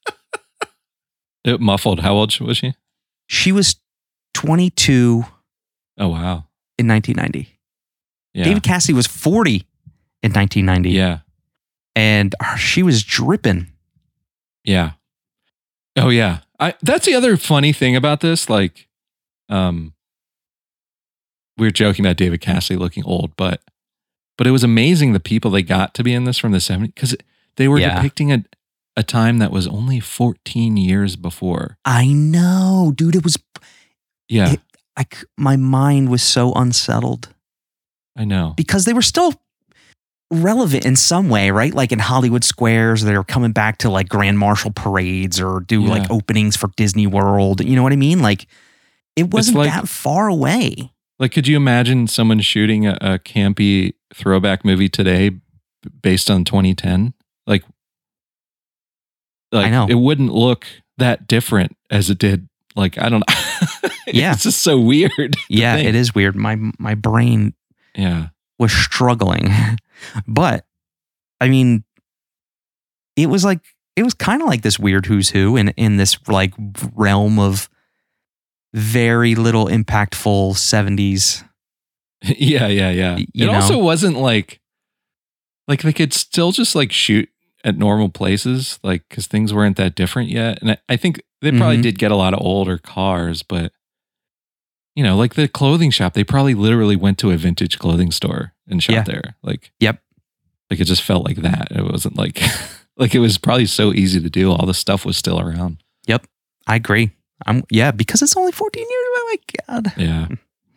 It muffled. How old was she? She was twenty-two Oh wow. in nineteen ninety. Yeah. David Cassidy was forty in nineteen ninety. Yeah. And uh, she was dripping. Yeah. Oh yeah. I that's the other funny thing about this. Like, um, we were joking about David Cassidy looking old, but but it was amazing the people they got to be in this from the seventies because they were Yeah. depicting a a time that was only fourteen years before. I know, dude. It was, Yeah, It- I, c- my mind was so unsettled I know. because they were still relevant in some way, right? Like in Hollywood squares, they were coming back to like Grand Marshal parades or do Yeah. like openings for Disney World. You know what I mean? Like it wasn't like- that far away. Like, could you imagine someone shooting a, a campy throwback movie today b- based on twenty ten? Like, like I know. it wouldn't look that different as it did. Like, I don't know. Yeah. It's just so weird. to Yeah, think. it is weird. My my brain Yeah. was struggling. But I mean, it was like it was kind of like this weird who's who in in this like realm of very little impactful seventies. Yeah, yeah, yeah. Y- It you know? also wasn't like like they could still just like shoot at normal places, like because things weren't that different yet. And I, I think they probably Mhm. did get a lot of older cars, but you know, like the clothing shop, they probably literally went to a vintage clothing store and shot Yeah. there. Like, Yep. like it just felt like that. It wasn't like, like it was probably so easy to do. All the stuff was still around. Yep. I agree. I'm yeah, because it's only fourteen years. Oh my God. Yeah.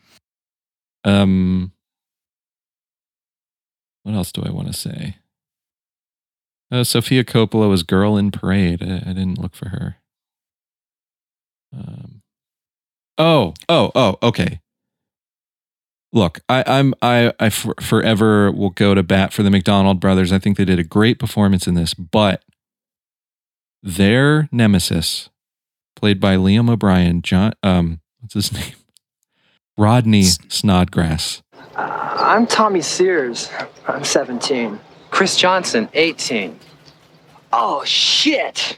Um, what else do I want to say? Uh, Sofia Coppola was Girl in Parade. I, I didn't look for her. Um, oh, oh, oh, okay. Look, I, I'm I I for, forever will go to bat for the McDonald brothers. I think they did a great performance in this, but their nemesis, played by Liam O'Brien, John, um, what's his name? Rodney Snodgrass. I'm Tommy Sears. I'm seventeen. Chris Johnson, eighteen. Oh, shit!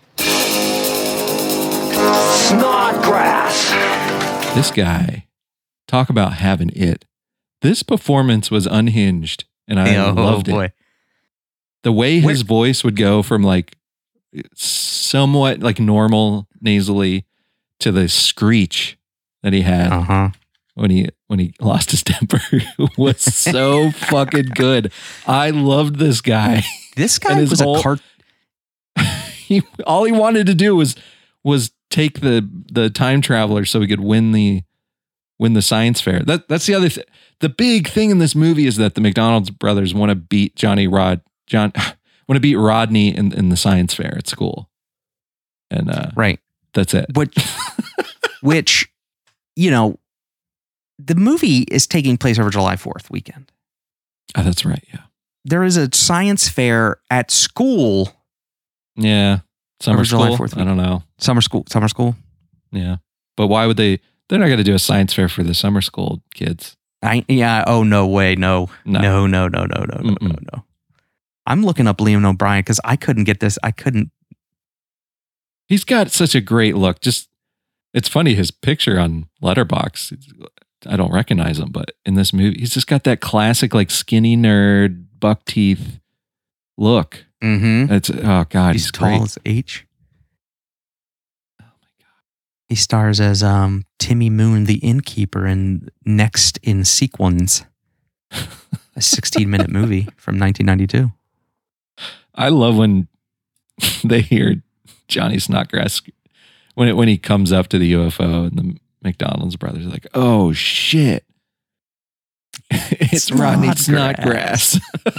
Snodgrass! This guy, talk about having it. This performance was unhinged, and I oh, loved boy. it. The way Where- his voice would go from like somewhat like normal nasally to the screech that he had Uh-huh. when he when he lost his temper was so fucking good. I loved this guy. This guy And his was whole- a cart. He all he wanted to do was was take the the time traveler so he could win the win the science fair. That that's the other thing. The big thing in this movie is that the McDonald's brothers want to beat Johnny Rod John want to beat Rodney in, in the science fair at school. And uh, Right. that's it. But which, you know, the movie is taking place over July fourth weekend. Oh, that's right. Yeah. There is a science fair at school, Yeah. Summer Or July school. fourth I don't know. summer school, summer school. Yeah. But why would they? They're not going to do a science fair for the summer school kids. I yeah. Oh no way. No. No. No. No. No. No. No. No. No. Mm-mm. No. I'm looking up Liam O'Brien because I couldn't get this. I couldn't. He's got such a great look. Just it's funny his picture on Letterboxd. I don't recognize him, but in this movie, he's just got that classic like skinny nerd, buck teeth look. Mm-hmm. It's oh god, He's he's, tall great. as H. Oh my god. He stars as um, Timmy Moon, the innkeeper, in Next in Sequence, a sixteen minute movie from nineteen ninety-two. I love when they hear Johnny Snodgrass when it when he comes up to the U F O and the McDonald's brothers are like, oh shit. It's Rodney Snodgrass. Snodgrass.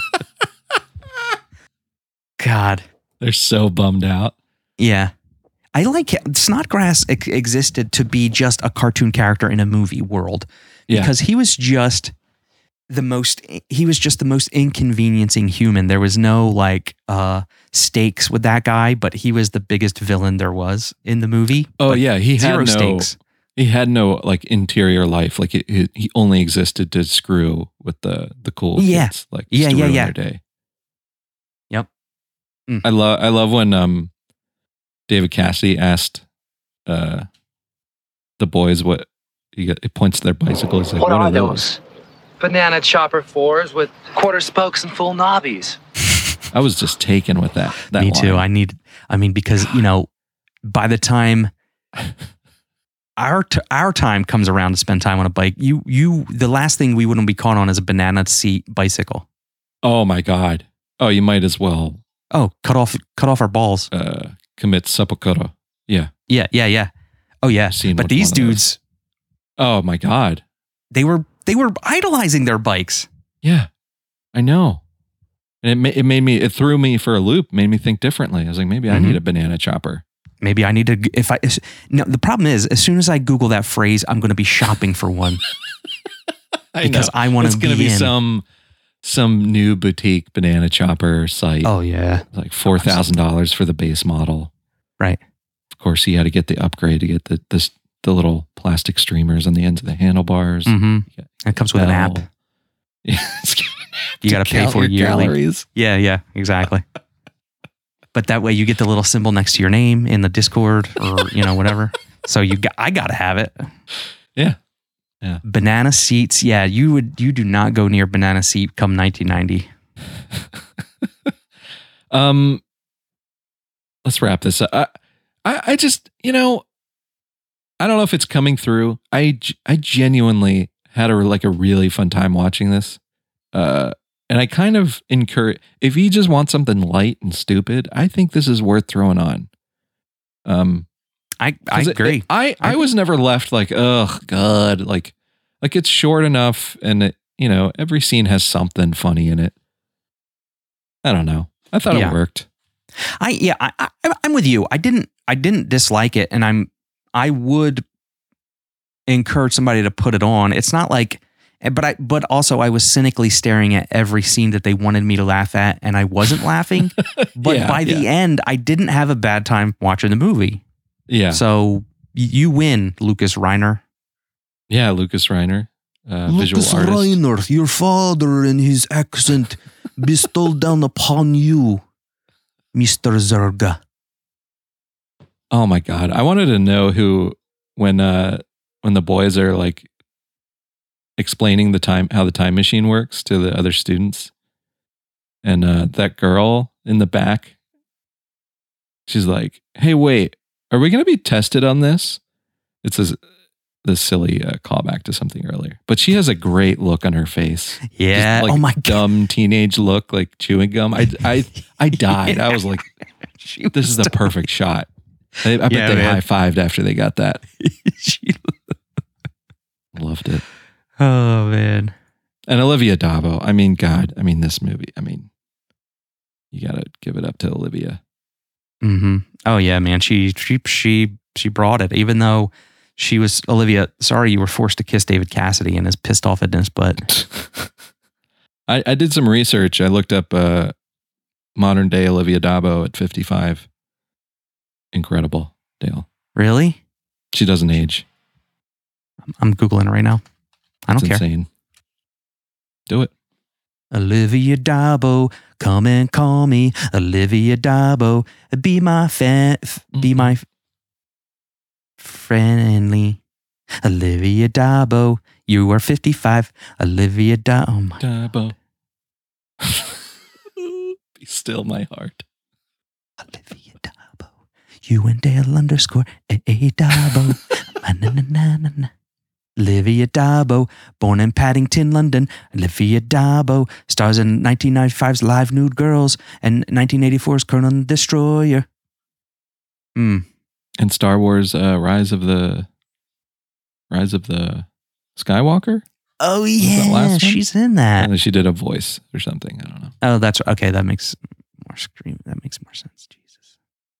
God. They're so bummed out. Yeah. I like it. Snodgrass ex- existed to be just a cartoon character in a movie world Yeah. because he was just the most, he was just the most inconveniencing human. There was no like uh, stakes with that guy, but he was the biggest villain there was in the movie. Oh But yeah, he zero had no stakes. he had no like interior life. Like it, it, he only existed to screw with the the cool Yeah. kids. Like Yeah, just to yeah, ruin yeah. their day. Yep. Mm. I love I love when um David Cassidy asked uh the boys what he, got, he points to their bicycles. Like, What, what are are those? Banana chopper fours with quarter spokes and full knobbies. I was just taken with that. that Me too. I line. need, I mean, because, you know, by the time our t- our time comes around to spend time on a bike, you, you, the last thing we wouldn't be caught on is a banana seat bicycle. Oh my god. Oh, you might as well Oh, cut off, cut off our balls. uh commit sepulchre. Yeah. Yeah, yeah, yeah. Oh yeah. Seen But one- these one of those. dudes, Oh my god. they were, they were idolizing their bikes. Yeah. I know. And it ma- it made me it threw me for a loop, made me think differently. I was like, maybe I Mhm. need a banana chopper. Maybe I need to, if I, no, the problem is, as soon as I Google that phrase, I'm going to be shopping for one because I want It's to going be to be in. some some new boutique banana chopper site. Oh yeah. Like four thousand dollars for the base model. Right. Of course, you had to get the upgrade to get the this the little plastic streamers on the ends of the handlebars. Mm-hmm. Yeah. It comes with an app. Bell. Yeah, it's got an app You to got to pay count for your yearly. calories. Yeah, yeah, exactly. But that way you get the little symbol next to your name in the Discord or, you know, whatever. So you got, I got to have it. Yeah. Banana seats. Yeah, you would, you do not go near banana seat come nineteen ninety. Um, let's wrap this up. I, I, I just, you know, I don't know if it's coming through. I, I genuinely had a like a really fun time watching this. Uh, and I kind of encourage, if you just want something light and stupid, I think this is worth throwing on. Um, I, I agree. It, it, I, I was never left like, oh God, like, like it's short enough and it, you know, every scene has something funny in it. I don't know. I thought yeah. it worked. I, yeah, I, I, I'm with you. I didn't, I didn't dislike it, and I'm, I would encourage somebody to put it on. It's not like, but I, but also I was cynically staring at every scene that they wanted me to laugh at, and I wasn't laughing. But yeah, by yeah. the end, I didn't have a bad time watching the movie. Yeah. So you win, Lucas Reiner. Yeah, Lucas Reiner, uh, visual Lucas artist. Reiner, your father and his accent bestowed down upon you, Mister Zerga. Oh my God. I wanted to know who, when, uh, when the boys are like explaining the time, how the time machine works to the other students. And, uh, that girl in the back, she's like, hey, wait, are we going to be tested on this? It's a, this silly uh, callback to something earlier, but she has a great look on her face. Yeah. Just, like, oh my God. Dumb teenage look, like chewing gum. I, I, I died. yeah. I was like, this was is the dumb. Perfect shot. I, I bet yeah, they high fived after they got that. Loved it. Oh man. And Olivia D'Abo. I mean, God. I mean, this movie. I mean, you got to give it up to Olivia. Mm-hmm. Oh yeah, man. She she she she brought it. Even though she was Olivia. Sorry, you were forced to kiss David Cassidy and is pissed off at this. But I, I did some research. I looked up uh, modern day Olivia D'Abo at fifty-five. Incredible, Dale. Really? She doesn't age. I'm Googling it right now. I don't it's care. Insane. Do it. Olivia D'Abo, come and call me. Olivia D'Abo, be my fan, be my friendly. Olivia D'Abo, you are fifty-five. Olivia D'Abo. Oh my D'Abo. Be still my heart. Olivia D'Abo. You and Dale underscore A A D'Abo. na, na, na, na, na. Olivia D'Abo, born in Paddington, London. Olivia D'Abo stars in nineteen ninety-five's Live Nude Girls and nineteen eighty-four's Conan the Destroyer. Hmm. And Star Wars uh, Rise of the Rise of the Skywalker? Oh yeah, she's in that. And she did a voice or something. I don't know. Oh, that's okay. That makes more scream. That makes more sense. Jesus.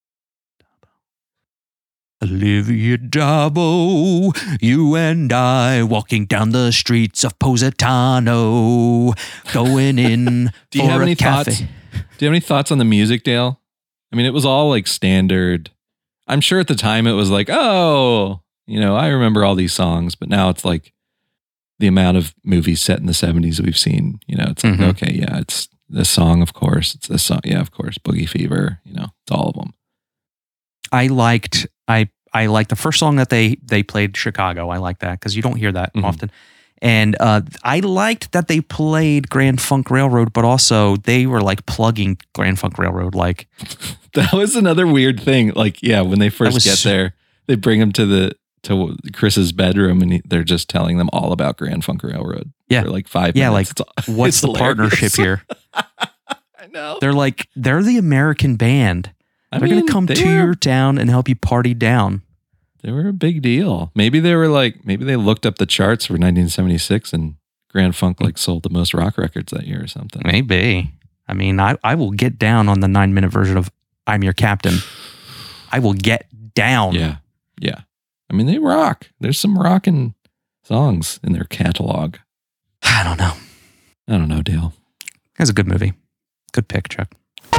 D'Abo. Olivia D'Abo, you and I walking down the streets of Positano, going in. Do you for have any a cafe. thoughts? Do you have any thoughts on the music, Dale? I mean, it was all like standard. I'm sure at the time it was like, oh, you know, I remember all these songs, but now it's like the amount of movies set in the seventies we've seen, you know, it's like, mm-hmm. okay, yeah, it's this song, of course. It's this song. Yeah, of course. Boogie Fever, you know, it's all of them. I liked, I, I liked the first song that they, they played, Chicago. I like that because you don't hear that mm-hmm. often. And uh, I liked that they played Grand Funk Railroad, but also they were like plugging Grand Funk Railroad. Like that was another weird thing. Like, yeah, when they first get so- there, they bring him to the to Chris's bedroom, and he, they're just telling them all about Grand Funk Railroad. Yeah, for like five. Yeah, minutes. like it's, what's it's the hilarious. partnership here? I know. They're like they're the American band. I they're mean, gonna come they to were, your town and help you party down. They were a big deal. Maybe they were like, maybe they looked up the charts for nineteen seventy-six, and Grand Funk like sold the most rock records that year or something. Maybe. I mean, I I will get down on the nine minute version of "I'm Your Captain." I will get down. Yeah, yeah. I mean, they rock. There's some rocking songs in their catalog. I don't know. I don't know, Dale. That's a good movie. Good pick, Chuck.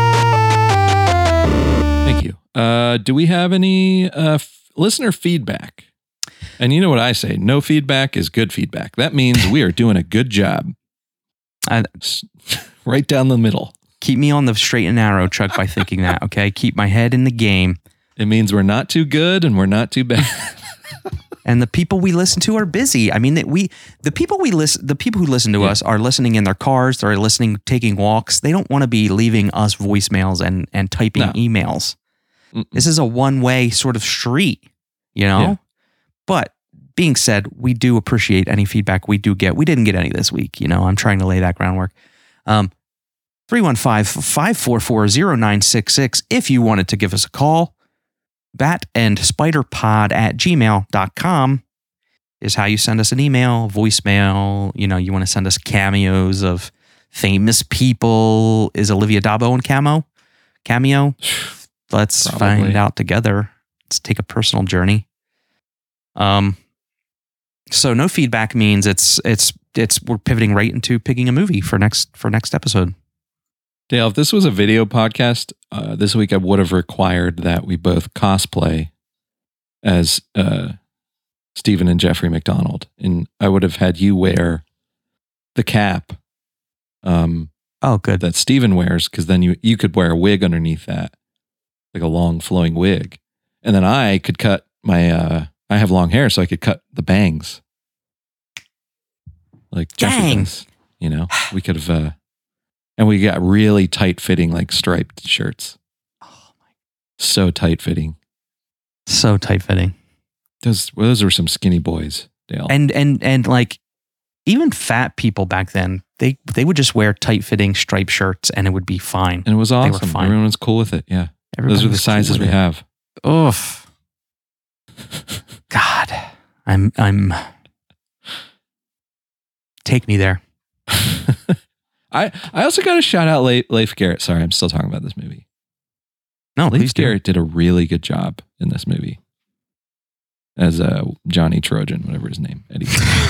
Thank you. Uh, do we have any uh, f- listener feedback? And you know what I say? No feedback is good feedback. That means we are doing a good job. I, right down the middle. Keep me on the straight and narrow, Chuck, by thinking that, okay? Keep my head in the game. It means we're not too good and we're not too bad. And the people we listen to are busy. I mean, that we the people we listen the people who listen to yeah. us are listening in their cars, they're listening taking walks. They don't want to be leaving us voicemails and and typing no. emails. Mm-mm. This is a one-way sort of street, you know? Yeah. But being said, we do appreciate any feedback we do get. We didn't get any this week. You know, I'm trying to lay that groundwork. Um, three one five, five four four, zero nine six six if you wanted to give us a call. bat and spider pod at gmail dot com is how you send us an email, voicemail. You know, you want to send us cameos of famous people. Is Olivia Dabo in camo? Cameo? Let's Probably. find out together. Let's take a personal journey. Um, so no feedback means it's it's it's we're pivoting right into picking a movie for next for next episode. Dale, if this was a video podcast, uh, this week I would have required that we both cosplay as uh, Stephen and Jeffrey McDonald, and I would have had you wear the cap. Um, Oh, good. that Stephen wears, because then you you could wear a wig underneath that, like a long flowing wig, and then I could cut my. Uh, I have long hair, so I could cut the bangs, like Jeffrey Dang. does. You know, we could have, uh, and we got really tight fitting, like striped shirts. Oh my! So tight fitting. So tight fitting. Those well, those were some skinny boys, Dale. And and and like even fat people back then, they they would just wear tight fitting striped shirts and it would be fine. And it was were awesome. fine. Everyone was cool with it. Yeah, Everybody those are the was cool sizes with we it. have. Oof. God, I'm I'm. Take me there. I I also got to shout out Leif, Leif Garrett. Sorry, I'm still talking about this movie. No, please Leif do. Garrett did a really good job in this movie as uh, Johnny Trojan, whatever his name, Eddie.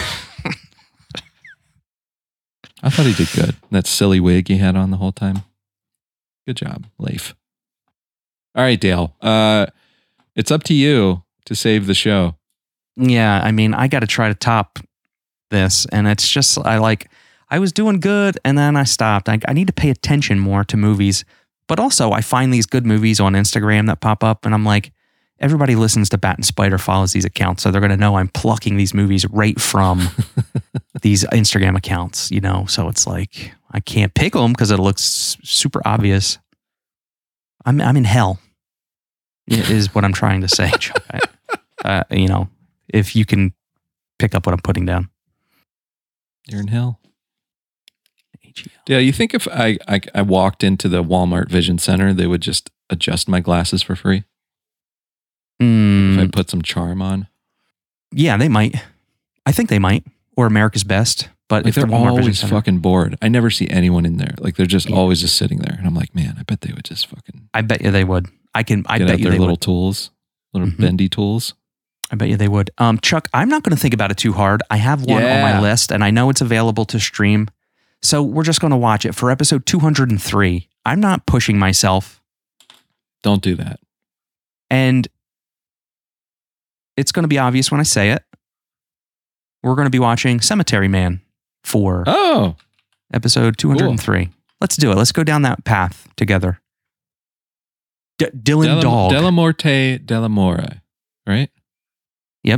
I thought he did good. That silly wig he had on the whole time. Good job, Leif. All right, Dale. Uh, it's up to you to save the show. Yeah, I mean, I got to try to top this, and it's just I like I was doing good, and then I stopped. I, I need to pay attention more to movies, but also I find these good movies on Instagram that pop up, and I'm like, everybody listens to Bat and Spider, follows these accounts, so they're going to know I'm plucking these movies right from these Instagram accounts, you know. So it's like I can't pick them because it looks super obvious. I'm I'm in hell. Is what I'm trying to say, Chuck. I, uh, you know, if you can pick up what I'm putting down. You're in hell. Dale, you think if I, I I walked into the Walmart Vision Center, they would just adjust my glasses for free? Mm, If I put some charm on? yeah, they might. I think they might. Or America's Best. But Like if the they're Walmart Vision always Center, fucking bored. I never see anyone in there. Like they're just Yeah. always just sitting there. And I'm like, man, I bet they would just fucking I bet you they would. I can. I get bet out you their they little would. tools, little Mhm. bendy tools. I bet you they would. Um, Chuck, I'm not going to think about it too hard. I have one on my Yeah. list, and I know it's available to stream. So we're just going to watch it for episode two hundred three. I'm not pushing myself, Don't do that. and it's going to be obvious when I say it. We're going to be watching Cemetery Man for Oh, episode two hundred three. Let's do it. Let's go down that path together. D- Dylan Della, Dog. Delamorte Delamora, right? Yep.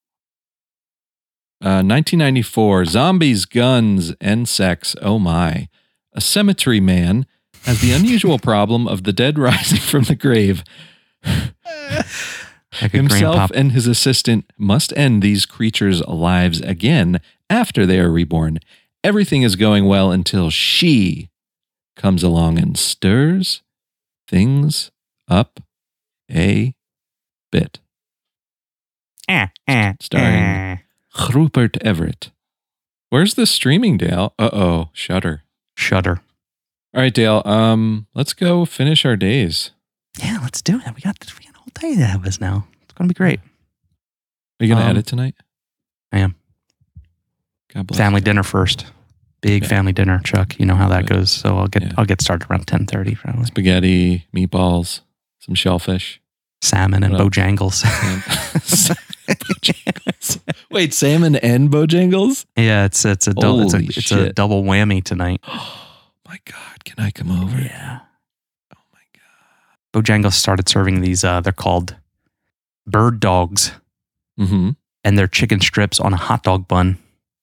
Uh, nineteen ninety-four, Zombies, Guns, and Sex. Oh my. A cemetery man has the unusual problem of the dead rising from the grave. Like a Himself grandpa. and his assistant must end these creatures' lives again after they are reborn. Everything is going well until she comes along and stirs things up a bit. Eh, eh, Starring- eh. Rupert Everett. Where's the streaming, Dale? Uh-oh, Shudder. Shudder. All right, Dale. Um, let's go finish our days. Yeah, let's do it. We got, we got a whole day ahead of us now. It's going to be great. Are you going to Um, edit tonight? I am. God bless. Family dinner first. Big Okay. family dinner, Chuck. You know how that Good. goes. So I'll get Yeah. I'll get started around ten thirty probably. Spaghetti, meatballs, some shellfish. Salmon and What else? Bojangles. Bojangles. Wait, salmon and Bojangles? Yeah, it's it's a double it's a, Holy it's a shit. double whammy tonight. Oh my God, can I come over? Yeah. Oh my God. Bojangles started serving these uh they're called bird dogs, Mm-hmm. and they're chicken strips on a hot dog bun.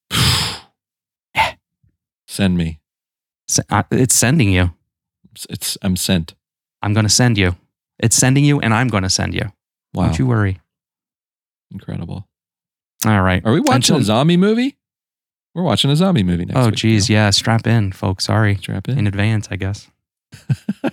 Send me. S- uh, It's sending you. It's, it's I'm sent. I'm going to send you. It's sending you and I'm going to send you. Wow. Don't you worry. Incredible. All right. Are we watching Until- a zombie movie? We're watching a zombie movie next Oh, week. geez. Dale. Yeah. Strap in, folks. Sorry. Strap in. In advance, I guess. All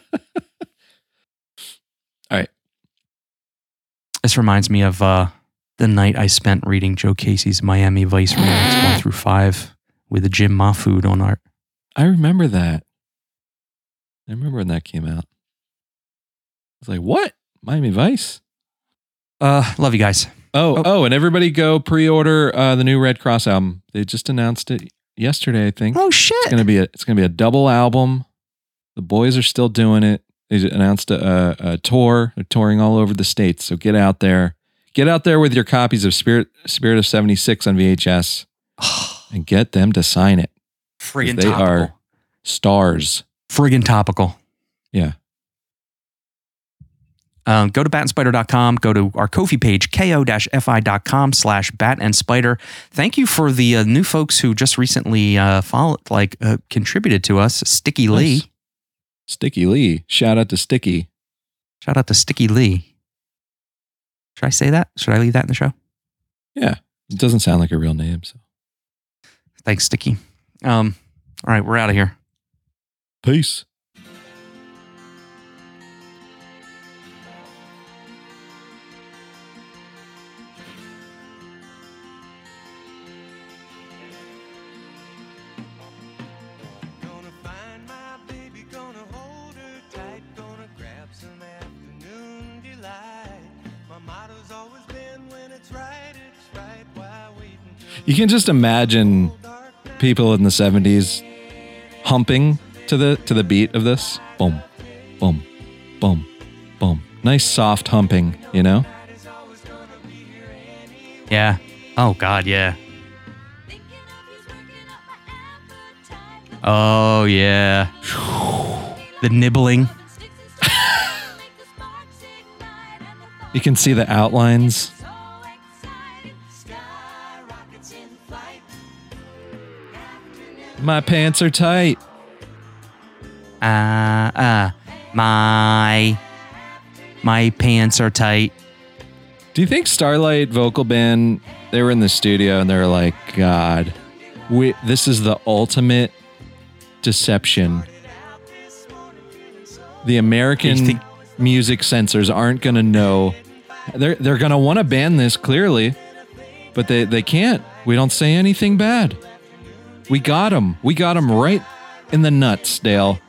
right. This reminds me of uh, the night I spent reading Joe Casey's Miami Vice remix one through five with the Jim Mahfood on art. I remember that. I remember when that came out. I was like, what? Miami Vice? Uh, love you guys. Oh, Oh. oh, and everybody go pre-order uh, the new Red Cross album. They just announced it yesterday, I think. Oh shit! It's gonna be a it's gonna be a double album. The boys are still doing it. They announced a, a, a tour. They're touring all over the states. So get out there. Get out there with your copies of Spirit Spirit of seventy-six on V H S and get them to sign it. Friggin' They topical. are stars. Friggin' topical. Yeah. Um, go to bat and spider dot com. Go to our Ko-fi page, ko-fi.com slash bat and spider. Thank you for the uh, new folks who just recently uh, followed, like uh, contributed to us. Sticky Nice. Lee. Sticky Lee. Shout out to Sticky. Shout out to Sticky Lee. Should I say that? Should I leave that in the show? Yeah. It doesn't sound like a real name. So Thanks, Sticky. Um, all right, we're out of here. peace. Gonna find my baby, gonna hold her tight, gonna grab some afternoon delight. My motto's always been when it's right, it's right. Why wait until You can just imagine people in the seventies humping to the to the beat of this. Boom, boom, boom, boom. Nice soft humping, you know? Yeah. Oh, God, yeah. Oh, yeah. The nibbling. You can see the outlines. My pants are tight. Uh, uh, my, my pants are tight. Do you think Starlight Vocal Band, they were in the studio and they were like, God, we, this is the ultimate deception. The American You think- music censors aren't going to know. They're, they're going to want to ban this clearly, but they, they can't. We don't say anything bad. We got them. We got them right in the nuts, Dale.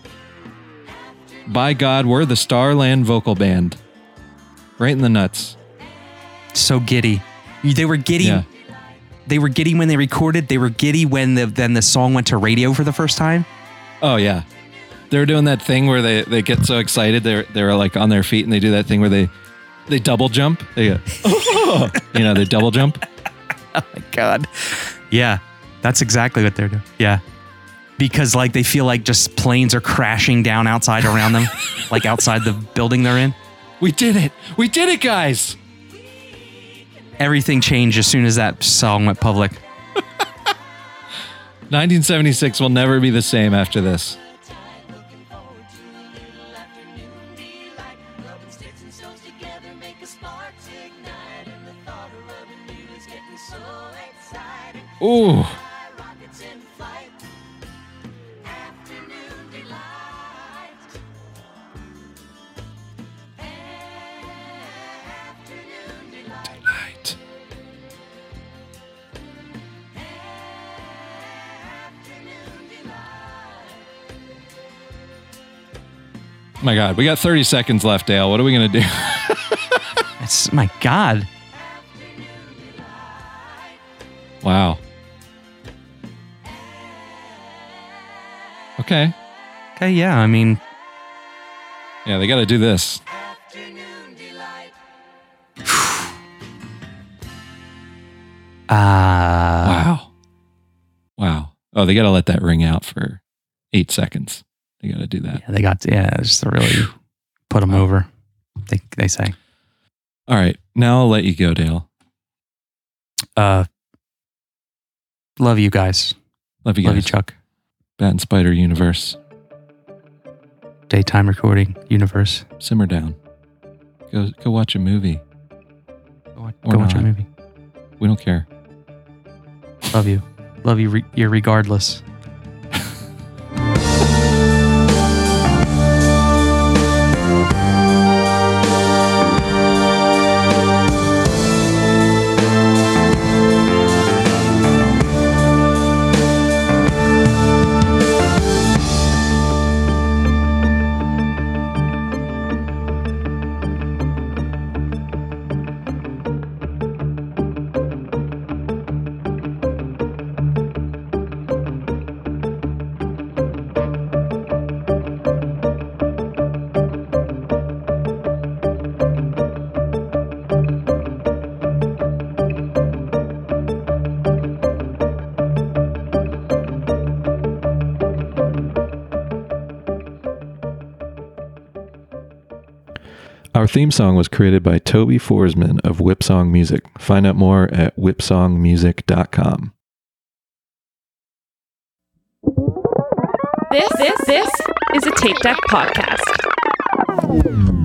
By God, we're the Starland Vocal Band. Right in the nuts. So giddy. They were giddy. Yeah. They were giddy when they recorded. They were giddy when the then the song went to radio for the first time. Oh yeah, they were doing that thing where they, they get so excited they're they're like on their feet and they do that thing where they they double jump. They go, oh, you know, they double jump. Oh my God. Yeah, that's exactly what they're doing. Yeah, because like they feel like just planes are crashing down outside around them, like outside the building they're in. We did it. We did it, guys. Everything changed as soon as that song went public. nineteen seventy-six will never be the same after this. Ooh. Delight. My God, we got thirty seconds left, Dale. What are we going to do? It's my God. Wow. Okay. Okay, yeah. I mean, Yeah, they got to do this. uh, Wow. Wow. Oh, they got to let that ring out for eight seconds. They got to do that. yeah, they got to, yeah, just to really put them over. They they say. All right. Now I'll let you go, Dale. Uh, love you guys. Love you Love you, guys. Chuck. Bat and Spider Universe. Daytime recording universe. Simmer down. Go go watch a movie. Go watch, Or go watch a not. movie. We don't care. Love you. Love you, re- you're regardless. Our theme song was created by Toby Forsman of Whipsong Music. Find out more at whipsong music dot com. This, this, this is a Tape Deck podcast.